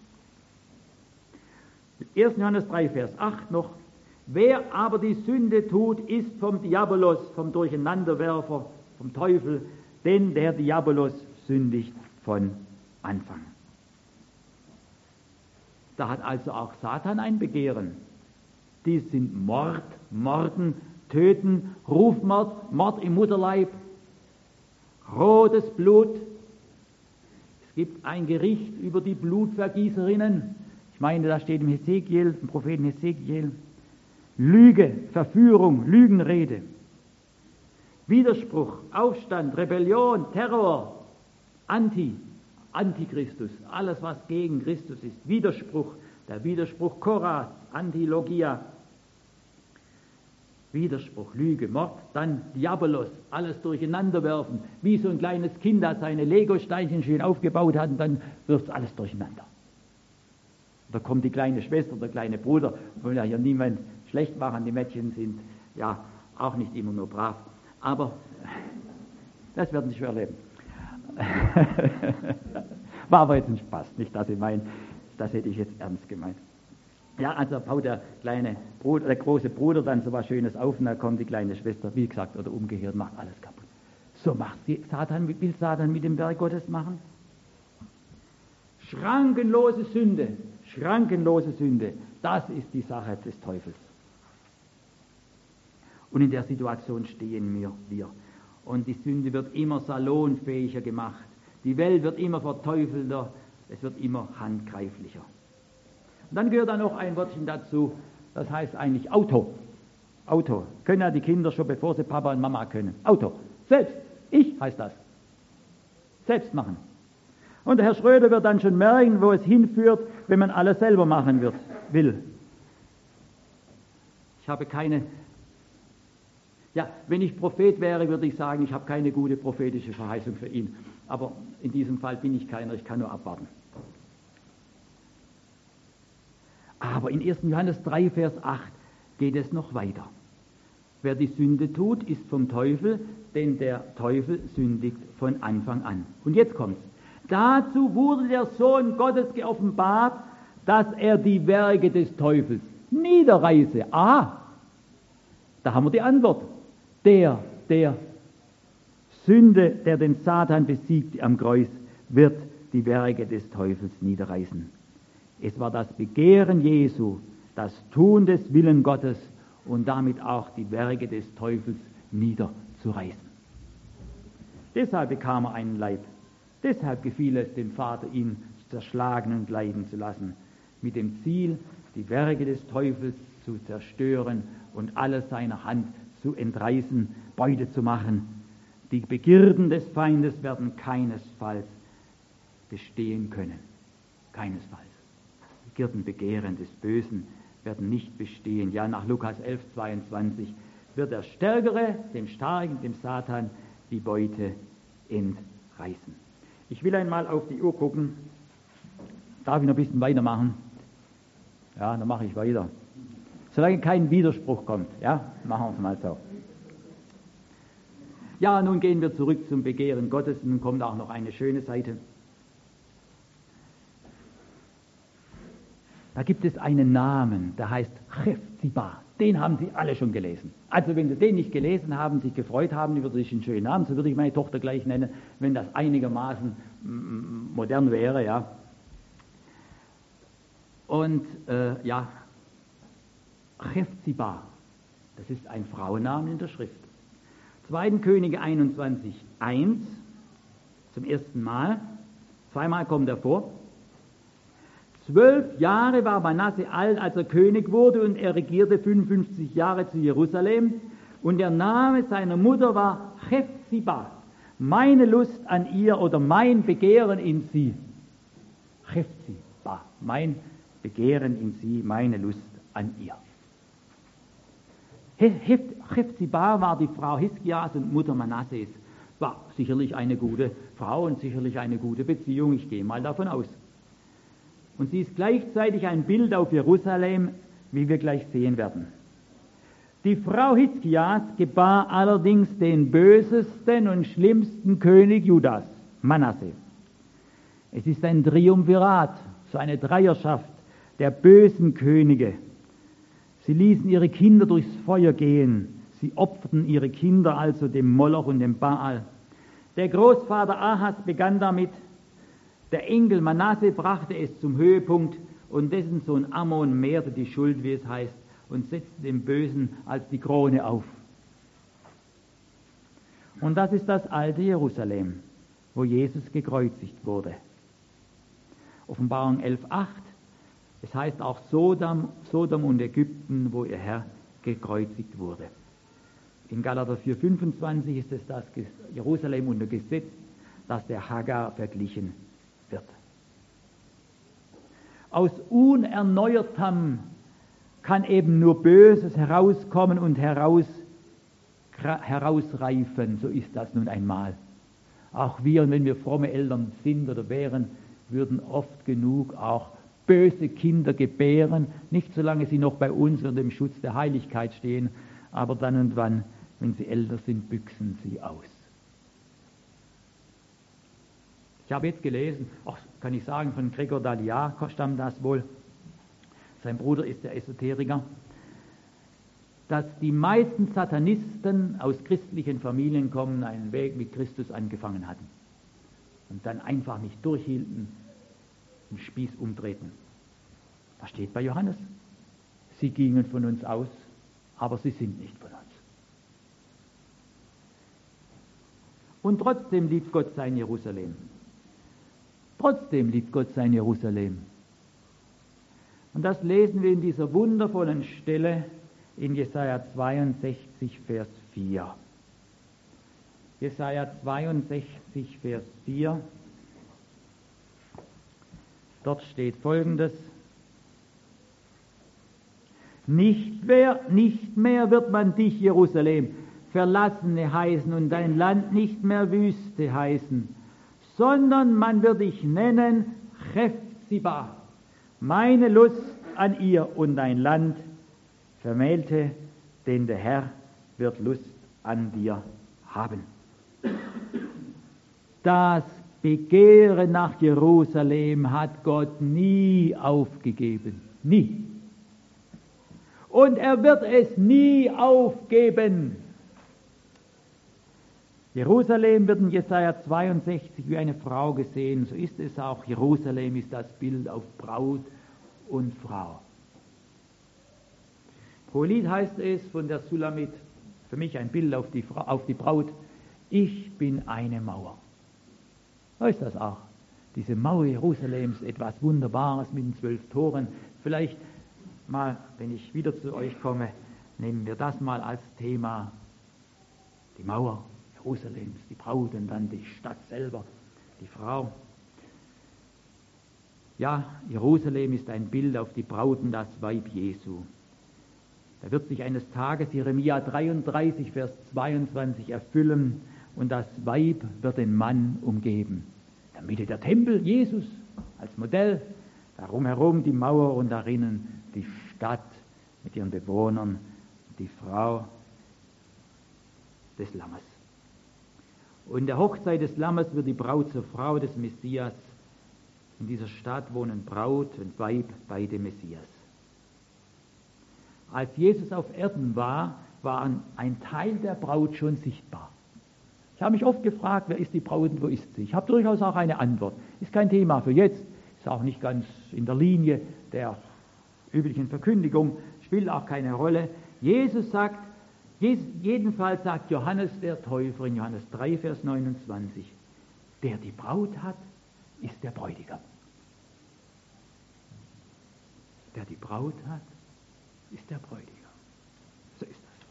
1. Johannes 3, Vers 8 noch: Wer aber die Sünde tut, ist vom Diabolos, vom Durcheinanderwerfer, vom Teufel, denn der Diabolos sündigt von Anfang. Da hat also auch Satan ein Begehren. Die sind Mord, Morden, Töten, Rufmord, Mord im Mutterleib, rotes Blut. Es gibt ein Gericht über die Blutvergießerinnen. Ich meine, da steht im Propheten Hesekiel, Lüge, Verführung, Lügenrede, Widerspruch, Aufstand, Rebellion, Terror, Antichristus, alles was gegen Christus ist, Widerspruch, der Widerspruch Korahs, Antilogia, Widerspruch, Lüge, Mord, dann Diabolos, alles durcheinander werfen, wie so ein kleines Kind, das seine Lego-Steinchen schön aufgebaut hat und dann wirft alles durcheinander. Da kommt die kleine Schwester, der kleine Bruder, will ja hier niemand schlecht machen, die Mädchen sind ja auch nicht immer nur brav, aber das werden Sie schon erleben. War aber jetzt ein Spaß, nicht, dass Sie meinen, das hätte ich jetzt ernst gemeint. Ja, also baut der große Bruder dann so was Schönes auf und dann kommt die kleine Schwester, wie gesagt, oder umgekehrt, macht alles kaputt. So will Satan mit dem Werk Gottes machen. Schrankenlose Sünde, das ist die Sache des Teufels. Und in der Situation stehen wir. Und die Sünde wird immer salonfähiger gemacht. Die Welt wird immer verteufelter, es wird immer handgreiflicher. Und dann gehört da noch ein Wörtchen dazu, das heißt eigentlich Auto. Auto. Können ja die Kinder schon, bevor sie Papa und Mama können. Auto. Selbst. Ich heißt das. Selbst machen. Und der Herr Schröder wird dann schon merken, wo es hinführt, wenn man alles selber machen will. Ich habe keine... Ja, wenn ich Prophet wäre, würde ich sagen, ich habe keine gute prophetische Verheißung für ihn. Aber in diesem Fall bin ich keiner, ich kann nur abwarten. Aber in 1. Johannes 3, Vers 8 geht es noch weiter. Wer die Sünde tut, ist vom Teufel, denn der Teufel sündigt von Anfang an. Und jetzt kommt's. Dazu wurde der Sohn Gottes geoffenbart, dass er die Werke des Teufels niederreiße. Da haben wir die Antwort. Der Sünde, der den Satan besiegt am Kreuz, wird die Werke des Teufels niederreißen. Es war das Begehren Jesu, das Tun des Willen Gottes und damit auch die Werke des Teufels niederzureißen. Deshalb bekam er einen Leib. Deshalb gefiel es dem Vater, ihn zerschlagen und leiden zu lassen, mit dem Ziel, die Werke des Teufels zu zerstören und alles seiner Hand zu entreißen, Beute zu machen. Die Begierden des Feindes werden keinesfalls bestehen können. Keinesfalls. Begierden, Begehren des Bösen werden nicht bestehen. Ja, nach Lukas 11, 22 wird der Stärkere, dem Starken, dem Satan, die Beute entreißen. Ich will einmal auf die Uhr gucken. Darf ich noch ein bisschen weitermachen? Ja, dann mache ich weiter. Solange kein Widerspruch kommt. Ja, machen wir es mal so. Ja, nun gehen wir zurück zum Begehren Gottes. Nun kommt auch noch eine schöne Seite. Da gibt es einen Namen, der heißt Chefziba. Den haben Sie alle schon gelesen. Also wenn Sie den nicht gelesen haben, sich gefreut haben über diesen schönen Namen, so würde ich meine Tochter gleich nennen, wenn das einigermaßen modern wäre, ja. Und Chefziba, das ist ein Frauenname in der Schrift. 2. Könige 21, 1, zum ersten Mal, zweimal kommt er vor. 12 Jahre war Manasse alt, als er König wurde, und er regierte 55 Jahre zu Jerusalem. Und der Name seiner Mutter war Chefziba. Meine Lust an ihr oder mein Begehren in sie. Chefziba, mein Begehren in sie, meine Lust an ihr. Chefziba war die Frau Hiskias und Mutter Manasses. War sicherlich eine gute Frau und sicherlich eine gute Beziehung, ich gehe mal davon aus. Und sie ist gleichzeitig ein Bild auf Jerusalem, wie wir gleich sehen werden. Die Frau Hiskias gebar allerdings den bösesten und schlimmsten König Judas, Manasse. Es ist ein Triumvirat, so eine Dreierschaft der bösen Könige. Sie ließen ihre Kinder durchs Feuer gehen. Sie opferten ihre Kinder also dem Moloch und dem Baal. Der Großvater Ahas begann damit, der Enkel Manasse brachte es zum Höhepunkt und dessen Sohn Ammon mehrte die Schuld, wie es heißt, und setzte dem Bösen als die Krone auf. Und das ist das alte Jerusalem, wo Jesus gekreuzigt wurde. Offenbarung 11,8, es heißt auch Sodom und Ägypten, wo ihr Herr gekreuzigt wurde. In Galater 4,25 ist es das Jerusalem unter Gesetz, das der Hagar verglichen wird. Aus Unerneuertem kann eben nur Böses herauskommen und herausreifen, so ist das nun einmal. Auch wir, wenn wir fromme Eltern sind oder wären, würden oft genug auch böse Kinder gebären, nicht solange sie noch bei uns unter dem Schutz der Heiligkeit stehen, aber dann und wann, wenn sie älter sind, büchsen sie aus. Ich habe jetzt gelesen, kann ich sagen, von Gregor Dalia stammt das wohl, sein Bruder ist der Esoteriker, dass die meisten Satanisten aus christlichen Familien kommen, einen Weg mit Christus angefangen hatten und dann einfach nicht durchhielten, den Spieß umdrehten. Da steht bei Johannes, sie gingen von uns aus, aber sie sind nicht von uns. Und trotzdem liebt Gott sein Jerusalem. Trotzdem liebt Gott sein Jerusalem. Und das lesen wir in dieser wundervollen Stelle in Jesaja 62, Vers 4. Jesaja 62, Vers 4. Dort steht Folgendes: Nicht mehr wird man dich, Jerusalem, Verlassene heißen und dein Land nicht mehr Wüste heißen, sondern man wird dich nennen Chefziba, meine Lust an ihr und dein Land Vermählte, denn der Herr wird Lust an dir haben. Das Begehren nach Jerusalem hat Gott nie aufgegeben. Nie. Und er wird es nie aufgeben. Jerusalem wird in Jesaja 62 wie eine Frau gesehen. So ist es auch. Jerusalem ist das Bild auf Braut und Frau. Hohelied heißt es von der Sulamit, für mich ein Bild auf die Braut: Ich bin eine Mauer. So ist das auch. Diese Mauer Jerusalems, etwas Wunderbares mit den 12 Toren. Vielleicht mal, wenn ich wieder zu euch komme, nehmen wir das mal als Thema. Die Mauer Jerusalems, die Braut und dann die Stadt selber, die Frau. Ja, Jerusalem ist ein Bild auf die Braut und das Weib Jesu. Da wird sich eines Tages Jeremia 33, Vers 22 erfüllen und das Weib wird den Mann umgeben. In der Mitte der Tempel Jesus als Modell, darum herum die Mauer und darinnen die Stadt mit ihren Bewohnern, die Frau des Lammes. Und in der Hochzeit des Lammes wird die Braut zur Frau des Messias. In dieser Stadt wohnen Braut und Weib, beide Messias. Als Jesus auf Erden war ein Teil der Braut schon sichtbar. Ich habe mich oft gefragt, wer ist die Braut und wo ist sie? Ich habe durchaus auch eine Antwort. Ist kein Thema für jetzt, ist auch nicht ganz in der Linie der üblichen Verkündigung, spielt auch keine Rolle. Jedenfalls sagt Johannes der Täufer in Johannes 3, Vers 29, der die Braut hat, ist der Bräutigam. Der die Braut hat, ist der Bräutigam. So ist das.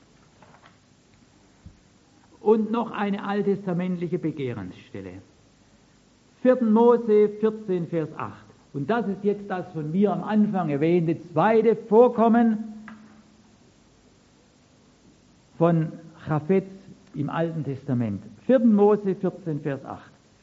Und noch eine alttestamentliche Begehrensstelle. 4. Mose 14, Vers 8. Und das ist jetzt das von mir am Anfang erwähnte zweite Vorkommen von Chafetz im Alten Testament. 4. Mose 14, Vers 8.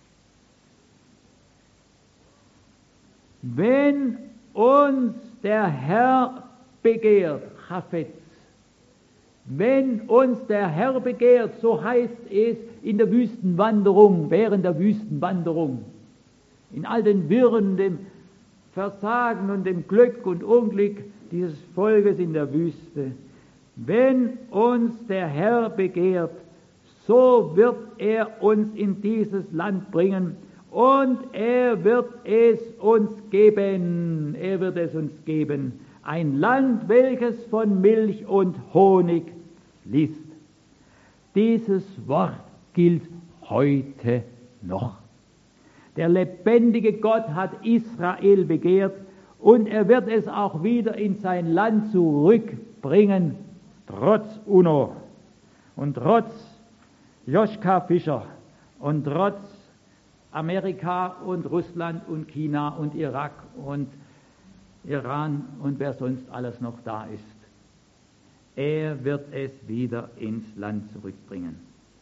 Wenn uns der Herr begehrt, Chafetz, wenn uns der Herr begehrt, so heißt es in der Wüstenwanderung, während der Wüstenwanderung, in all den Wirren, dem Versagen und dem Glück und Unglück dieses Volkes in der Wüste, wenn uns der Herr begehrt, so wird er uns in dieses Land bringen und er wird es uns geben. Er wird es uns geben. Ein Land, welches von Milch und Honig fließt. Dieses Wort gilt heute noch. Der lebendige Gott hat Israel begehrt und er wird es auch wieder in sein Land zurückbringen, trotz UNO und trotz Joschka Fischer und trotz Amerika und Russland und China und Irak und Iran und wer sonst alles noch da ist. Er wird es wieder ins Land zurückbringen.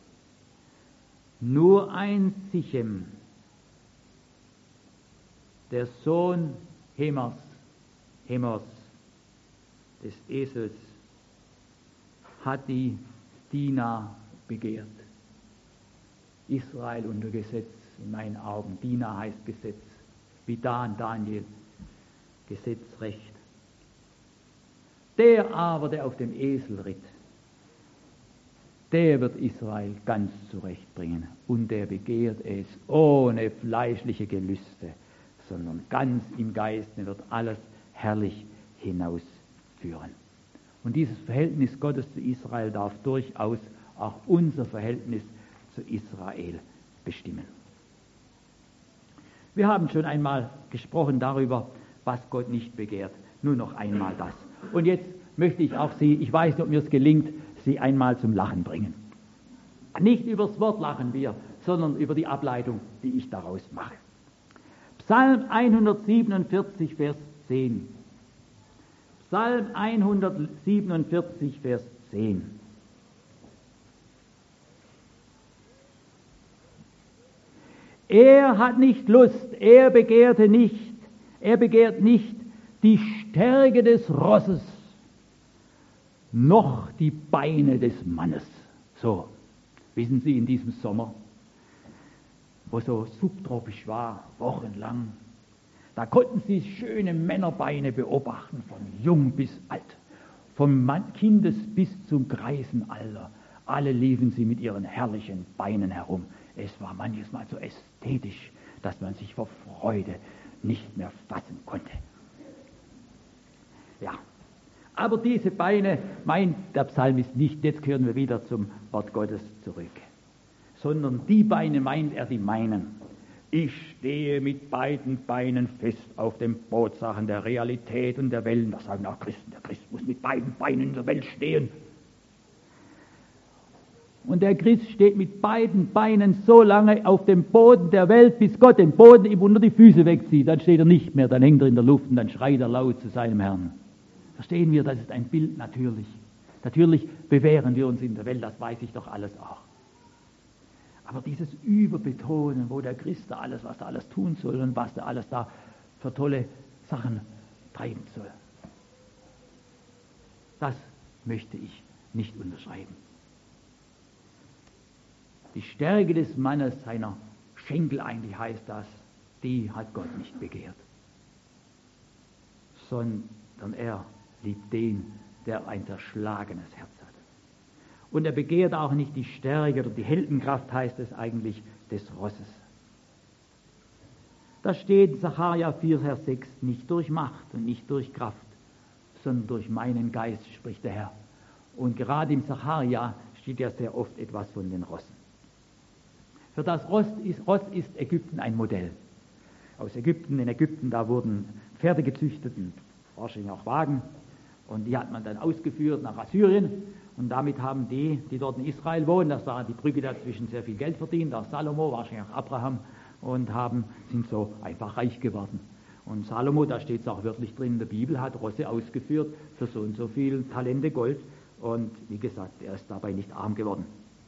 Nur ein Sichem, der Sohn Hemos, des Esels, hat die Dina begehrt. Israel unter Gesetz, in meinen Augen. Dina heißt Gesetz, wie Dan, Daniel, Gesetzrecht. Der aber, der auf dem Esel ritt, der wird Israel ganz zurechtbringen. Und der begehrt es ohne fleischliche Gelüste, sondern ganz im Geiste wird alles herrlich hinausführen. Und dieses Verhältnis Gottes zu Israel darf durchaus auch unser Verhältnis zu Israel bestimmen. Wir haben schon einmal gesprochen darüber, was Gott nicht begehrt. Nur noch einmal das. Und jetzt möchte ich auch Sie, ich weiß nicht, ob mir es gelingt, Sie einmal zum Lachen bringen. Nicht übers Wort lachen wir, sondern über die Ableitung, die ich daraus mache. Psalm 147, Vers 10. Psalm 147, Vers 10. Er hat nicht Lust, er begehrt nicht die Stärke des Rosses, noch die Beine des Mannes. So, wissen Sie, in diesem Sommer, wo so subtropisch war, wochenlang, da konnten Sie schöne Männerbeine beobachten, von jung bis alt, vom Kindes bis zum Greisenalter. Alle liefen sie mit ihren herrlichen Beinen herum. Es war manches Mal so ästhetisch, dass man sich vor Freude nicht mehr fassen konnte. Ja, aber diese Beine meint der Psalmist nicht, jetzt kehren wir wieder zum Wort Gottes zurück, sondern die Beine meint er, die meinen. Ich stehe mit beiden Beinen fest auf den Bootsachen der Realität und der Welt. Das sagen auch Christen, der Christ muss mit beiden Beinen in der Welt stehen. Und der Christ steht mit beiden Beinen so lange auf dem Boden der Welt, bis Gott den Boden ihm unter die Füße wegzieht. Dann steht er nicht mehr, dann hängt er in der Luft und dann schreit er laut zu seinem Herrn. Verstehen wir, das ist ein Bild natürlich. Natürlich bewähren wir uns in der Welt, das weiß ich doch alles auch. Aber dieses Überbetonen, wo der Christ da alles, was er alles tun soll und was er alles da für tolle Sachen treiben soll, das möchte ich nicht unterschreiben. Die Stärke des Mannes, seiner Schenkel eigentlich heißt das, die hat Gott nicht begehrt. Sondern er liebt den, der ein zerschlagenes Herz hat. Und er begehrt auch nicht die Stärke oder die Heldenkraft, heißt es eigentlich, des Rosses. Da steht in Sacharja 4, Vers 6, nicht durch Macht und nicht durch Kraft, sondern durch meinen Geist, spricht der Herr. Und gerade im Sacharja steht ja sehr oft etwas von den Rossen. Für das Ross ist Ägypten ein Modell. In Ägypten, da wurden Pferde gezüchtet und wahrscheinlich auch Wagen. Und die hat man dann ausgeführt nach Assyrien. Und damit haben die dort in Israel wohnen, das war die Brücke dazwischen, sehr viel Geld verdient, auch Salomo, wahrscheinlich auch Abraham, und sind so einfach reich geworden. Und Salomo, da steht es auch wörtlich drin in der Bibel, hat Rosse ausgeführt für so und so viel Talente Gold. Und wie gesagt, er ist dabei nicht arm geworden.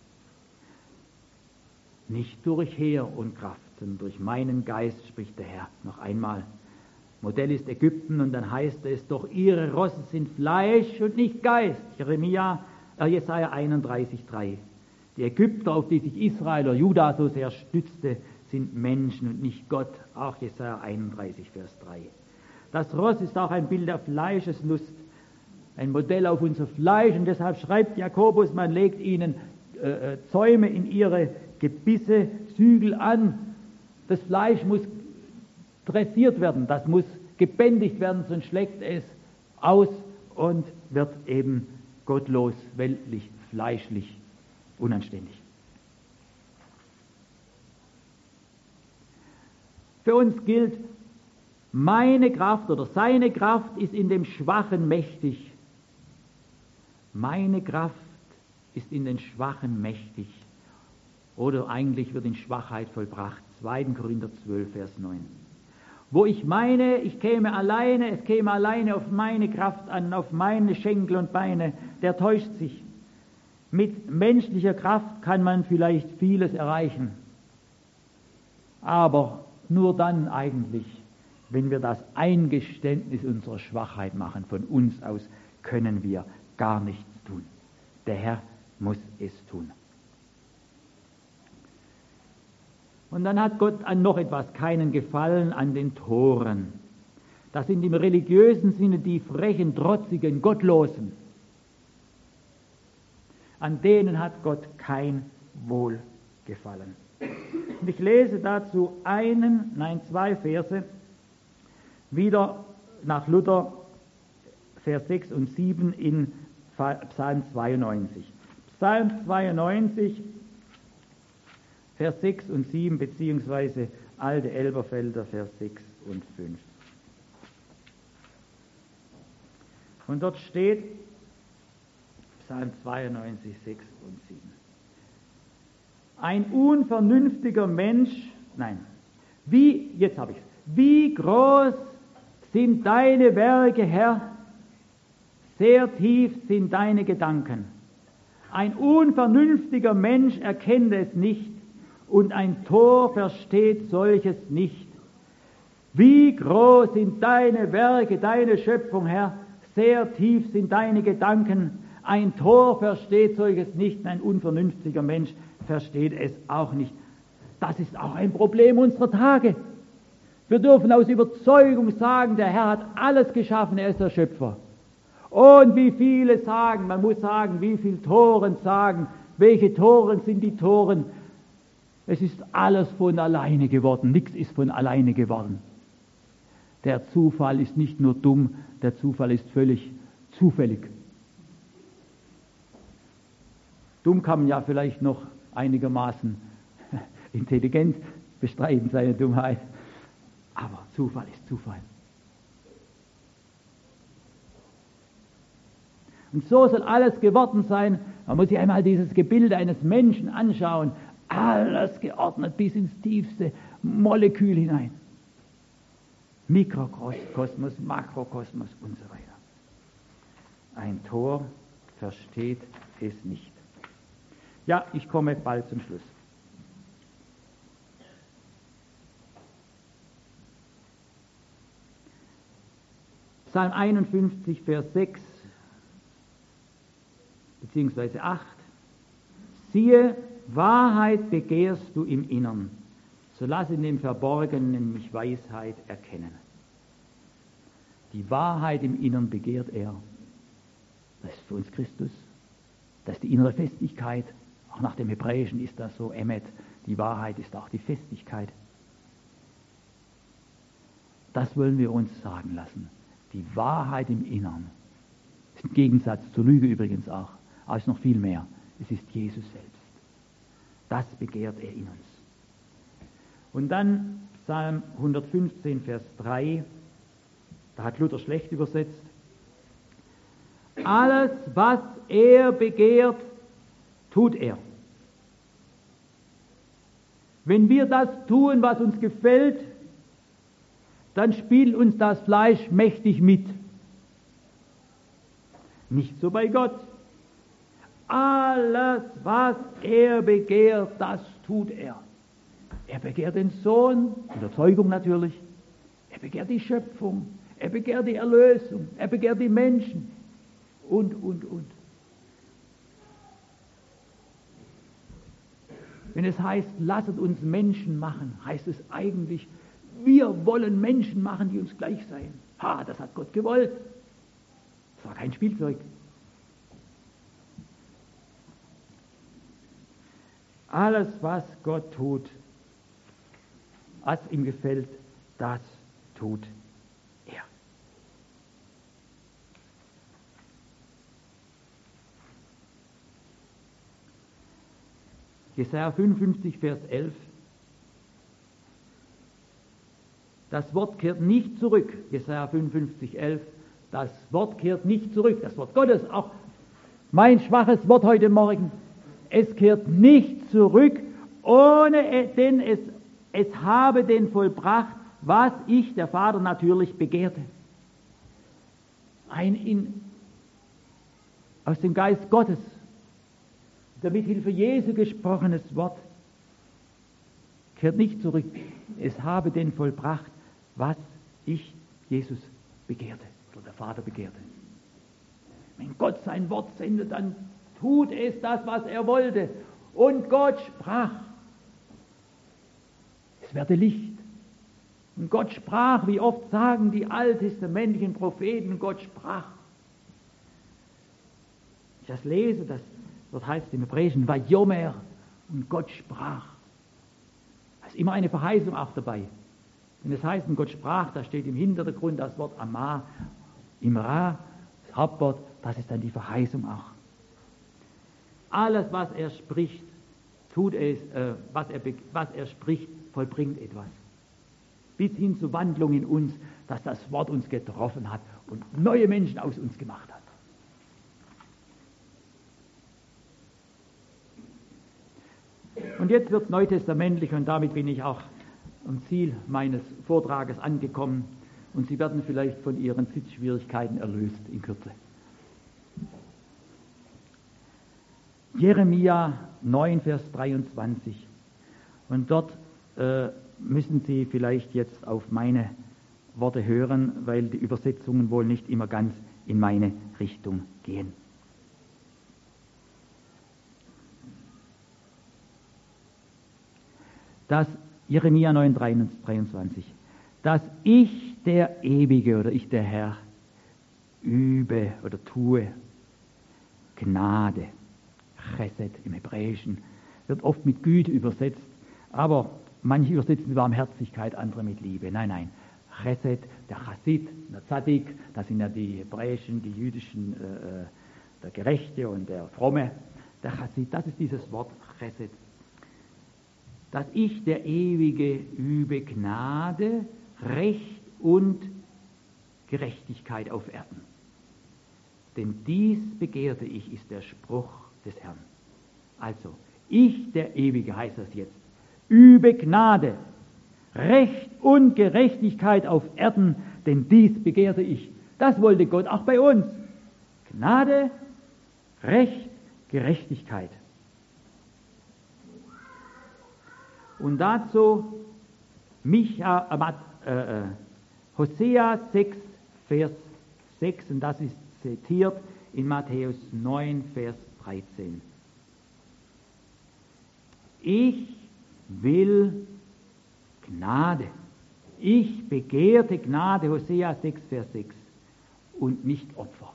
Nicht durch Heer und Kraft, sondern durch meinen Geist, spricht der Herr. Noch einmal. Modell ist Ägypten und dann heißt es, doch ihre Rosse sind Fleisch und nicht Geist. Jesaja 31,3. Die Ägypter, auf die sich Israel oder Juda so sehr stützte, sind Menschen und nicht Gott. Auch Jesaja 31, Vers 3. Das Ross ist auch ein Bild der Fleischeslust ein Modell auf unser Fleisch. Und deshalb schreibt Jakobus, man legt ihnen Zäume in ihre Gebisse, Zügel an. Das Fleisch muss dressiert werden, das muss gebändigt werden, sonst schlägt es aus und wird eben gottlos, weltlich, fleischlich, unanständig. Für uns gilt, meine Kraft oder seine Kraft ist in dem Schwachen mächtig. Meine Kraft ist in den Schwachen mächtig. Oder eigentlich wird in Schwachheit vollbracht. 2. Korinther 12, Vers 9. Wo ich meine, es käme alleine auf meine Kraft an, auf meine Schenkel und Beine, der täuscht sich. Mit menschlicher Kraft kann man vielleicht vieles erreichen. Aber nur dann eigentlich, wenn wir das Eingeständnis unserer Schwachheit machen. Von uns aus können wir gar nichts tun. Der Herr muss es tun. Und dann hat Gott an noch etwas keinen Gefallen an den Toren. Das sind im religiösen Sinne die frechen, trotzigen, gottlosen. An denen hat Gott kein Wohlgefallen. Und ich lese dazu 2 Verse, wieder nach Luther, Vers 6 und 7 in Psalm 92. Psalm 92, Vers 6 und 7, beziehungsweise Alte Elberfelder, Vers 6 und 5. Und dort steht, Psalm 92, 6 und 7. Ein unvernünftiger Mensch, wie groß sind deine Werke, Herr, sehr tief sind deine Gedanken. Ein unvernünftiger Mensch erkennt es nicht und ein Tor versteht solches nicht. Wie groß sind deine Werke, deine Schöpfung, Herr, sehr tief sind deine Gedanken. Ein Tor versteht solches nicht, ein unvernünftiger Mensch versteht es auch nicht. Das ist auch ein Problem unserer Tage. Wir dürfen aus Überzeugung sagen, der Herr hat alles geschaffen, er ist der Schöpfer. Und wie viele sagen, man muss sagen, wie viele Toren sagen, welche Toren sind die Toren? Es ist alles von alleine geworden, nichts ist von alleine geworden. Der Zufall ist nicht nur dumm, der Zufall ist völlig zufällig. Dumm kann man ja vielleicht noch einigermaßen intelligent bestreiten, seine Dummheit. Aber Zufall ist Zufall. Und so soll alles geworden sein. Man muss sich einmal dieses Gebilde eines Menschen anschauen. Alles geordnet bis ins tiefste Molekül hinein. Mikrokosmos, Makrokosmos und so weiter. Ein Tor versteht es nicht. Ja, ich komme bald zum Schluss. Psalm 51, Vers 6 beziehungsweise 8. Siehe, Wahrheit begehrst du im Innern, so lass in dem Verborgenen mich Weisheit erkennen. Die Wahrheit im Innern begehrt er. Das ist für uns Christus. Das ist die innere Festigkeit. Auch nach dem Hebräischen ist das so, Emet. Die Wahrheit ist auch die Festigkeit. Das wollen wir uns sagen lassen. Die Wahrheit im Innern. Das ist im Gegensatz zur Lüge übrigens auch. Aber es ist noch viel mehr. Es ist Jesus selbst. Das begehrt er in uns. Und dann Psalm 115, Vers 3. Da hat Luther schlecht übersetzt. Alles, was er begehrt, tut er. Wenn wir das tun, was uns gefällt, dann spielt uns das Fleisch mächtig mit. Nicht so bei Gott. Alles, was er begehrt, das tut er. Er begehrt den Sohn, in der Zeugung natürlich. Er begehrt die Schöpfung. Er begehrt die Erlösung. Er begehrt die Menschen. Und. Wenn es heißt, lasset uns Menschen machen, heißt es eigentlich, wir wollen Menschen machen, die uns gleich seien. Das hat Gott gewollt. Das war kein Spielzeug. Alles, was Gott tut, was ihm gefällt, das tut er. Jesaja 55, Vers 11. Das Wort kehrt nicht zurück. Jesaja 55, 11. Das Wort kehrt nicht zurück. Das Wort Gottes, auch mein schwaches Wort heute Morgen. Es kehrt nicht zurück, denn es habe denn vollbracht, was ich, der Vater, natürlich begehrte. Aus dem Geist Gottes, der Mithilfe Jesu gesprochenes Wort, kehrt nicht zurück. Es habe denn vollbracht, was ich, Jesus, begehrte, oder der Vater begehrte. Wenn Gott sein Wort sendet, dann tut es das, was er wollte. Und Gott sprach. Es werde Licht. Und Gott sprach, wie oft sagen die alttestamentlichen Propheten, Gott sprach. Ich das lese, dort heißt es im Hebräischen, Vayomer, und Gott sprach. Da ist immer eine Verheißung auch dabei. Wenn es heißt, und Gott sprach, da steht im Hintergrund das Wort Amar, Imra, das Hauptwort, das ist dann die Verheißung auch. Alles, was er spricht, was er spricht, vollbringt etwas. Bis hin zur Wandlung in uns, dass das Wort uns getroffen hat und neue Menschen aus uns gemacht hat. Und jetzt wird neutestamentlich, und damit bin ich auch am Ziel meines Vortrages angekommen, und Sie werden vielleicht von Ihren Sitzschwierigkeiten erlöst in Kürze. Jeremia 9, Vers 23. Und dort müssen Sie vielleicht jetzt auf meine Worte hören, weil die Übersetzungen wohl nicht immer ganz in meine Richtung gehen. Das Jeremia 9, 23. Dass ich der Ewige oder ich der Herr übe oder tue Gnade. Chesed im Hebräischen wird oft mit Güte übersetzt, aber manche übersetzen Barmherzigkeit, andere mit Liebe. Nein, nein. Chesed, der Chassid, der Tzadik, das sind ja die hebräischen, die jüdischen, der Gerechte und der Fromme. Der Chassid, das ist dieses Wort Chesed. Dass ich, der Ewige, übe Gnade, Recht und Gerechtigkeit auf Erden. Denn dies begehrte ich, ist der Spruch des Herrn. Also, ich, der Ewige, heißt das jetzt, übe Gnade, Recht und Gerechtigkeit auf Erden, denn dies begehrte ich. Das wollte Gott auch bei uns. Gnade, Recht, Gerechtigkeit. Und dazu Hosea 6, Vers 6, und das ist zitiert in Matthäus 9, Vers 13. Ich will Gnade. Ich begehrte Gnade, Hosea 6, Vers 6, und nicht Opfer.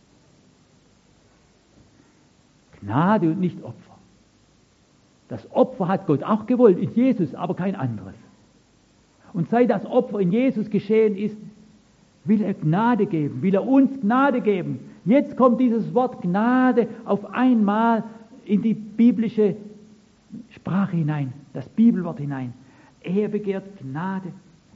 Gnade und nicht Opfer. Das Opfer hat Gott auch gewollt, in Jesus, aber kein anderes. Und seit das Opfer in Jesus geschehen ist, will er Gnade geben, will er uns Gnade geben. Jetzt kommt dieses Wort Gnade auf einmal in die biblische Sprache hinein, das Bibelwort hinein. Er begehrt Gnade.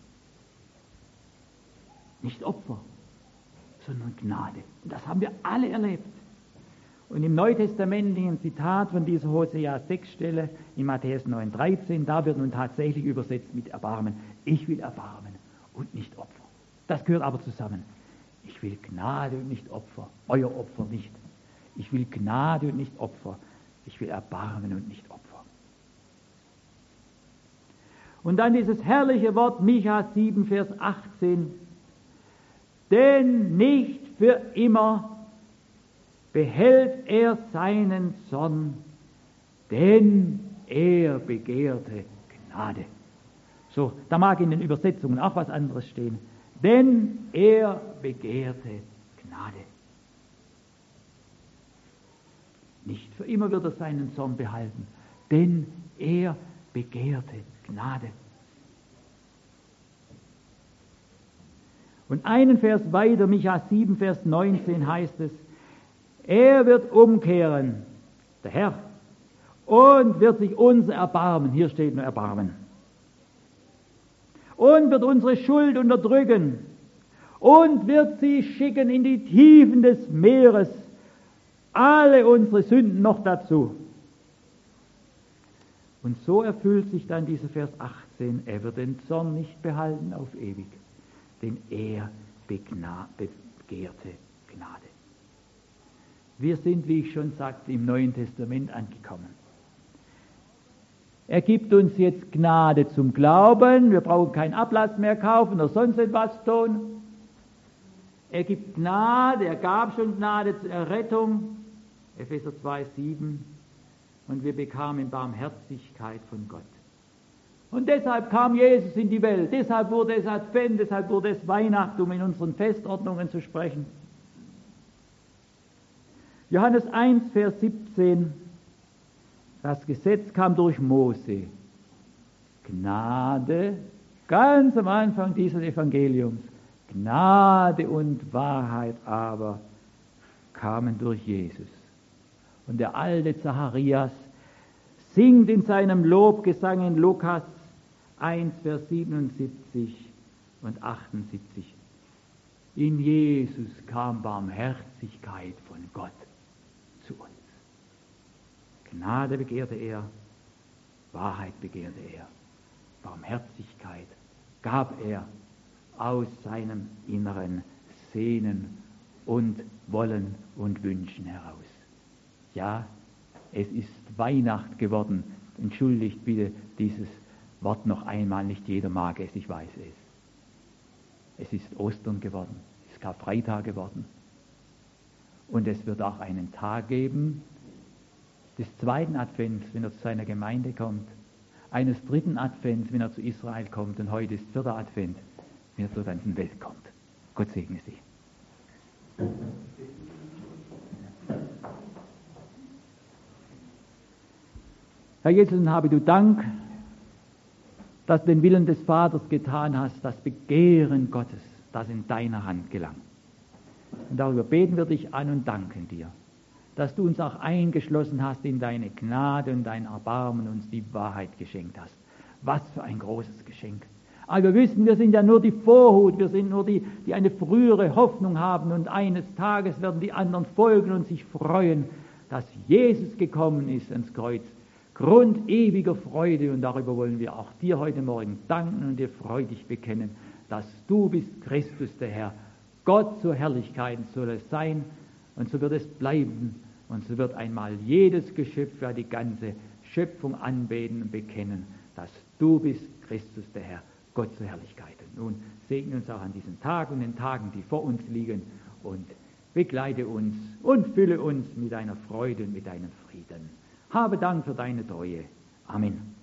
Nicht Opfer, sondern Gnade. Und das haben wir alle erlebt. Und im neutestamentlichen Zitat von dieser Hosea 6 Stelle in Matthäus 9, 13, da wird nun tatsächlich übersetzt mit Erbarmen. Ich will Erbarmen und nicht Opfer. Das gehört aber zusammen. Ich will Gnade und nicht Opfer. Euer Opfer nicht. Ich will Gnade und nicht Opfer. Ich will Erbarmen und nicht Opfer. Und dann dieses herrliche Wort Micha 7, Vers 18. Denn nicht für immer behält er seinen Zorn, denn er begehrte Gnade. So, da mag in den Übersetzungen auch was anderes stehen. Denn er begehrte Gnade. nicht. Für immer wird er seinen Zorn behalten, denn er begehrte Gnade. Und einen Vers weiter, Micha 7, Vers 19 heißt es, er wird umkehren, der Herr, und wird sich unser erbarmen, hier steht nur Erbarmen, und wird unsere Schuld unterdrücken und wird sie schicken in die Tiefen des Meeres, alle unsere Sünden noch dazu. Und so erfüllt sich dann dieser Vers 18, er wird den Zorn nicht behalten auf ewig, denn er begehrte Gnade. Wir sind, wie ich schon sagte, im Neuen Testament angekommen. Er gibt uns jetzt Gnade zum Glauben, wir brauchen keinen Ablass mehr kaufen oder sonst etwas tun. Er gibt Gnade, er gab schon Gnade zur Errettung, Epheser 2, 7, und wir bekamen Barmherzigkeit von Gott. Und deshalb kam Jesus in die Welt, deshalb wurde es Advent, deshalb wurde es Weihnachten, um in unseren Festordnungen zu sprechen. Johannes 1, Vers 17, das Gesetz kam durch Mose. Gnade, ganz am Anfang dieses Evangeliums, Gnade und Wahrheit aber kamen durch Jesus. Und der alte Zacharias singt in seinem Lobgesang in Lukas 1, Vers 77 und 78. In Jesus kam Barmherzigkeit von Gott zu uns. Gnade begehrte er, Wahrheit begehrte er, Barmherzigkeit gab er aus seinem inneren Sehnen und Wollen und Wünschen heraus. Ja, es ist Weihnacht geworden. Entschuldigt bitte dieses Wort noch einmal, nicht jeder mag es, ich weiß es. Es ist Ostern geworden, es ist Karfreitag geworden. Und es wird auch einen Tag geben, des zweiten Advents, wenn er zu seiner Gemeinde kommt, eines dritten Advents, wenn er zu Israel kommt, und heute ist vierter Advent, wenn er zur ganzen Welt kommt. Gott segne Sie. Herr Jesus, und habe du Dank, dass du den Willen des Vaters getan hast, das Begehren Gottes, das in deiner Hand gelang. Und darüber beten wir dich an und danken dir, dass du uns auch eingeschlossen hast in deine Gnade und dein Erbarmen, uns die Wahrheit geschenkt hast. Was für ein großes Geschenk. Aber wir wissen, wir sind ja nur die Vorhut, wir sind nur die, die eine frühere Hoffnung haben, und eines Tages werden die anderen folgen und sich freuen, dass Jesus gekommen ist ans Kreuz. Grund ewiger Freude, und darüber wollen wir auch dir heute Morgen danken und dir freudig bekennen, dass du bist Christus der Herr. Gott zur Herrlichkeit soll es sein, und so wird es bleiben, und so wird einmal jedes Geschöpf, ja die ganze Schöpfung anbeten und bekennen, dass du bist Christus der Herr, Gott zur Herrlichkeit. Und nun segne uns auch an diesem Tag und den Tagen, die vor uns liegen, und begleite uns und fülle uns mit deiner Freude und mit deinem Frieden. Habe Dank für deine Treue. Amen.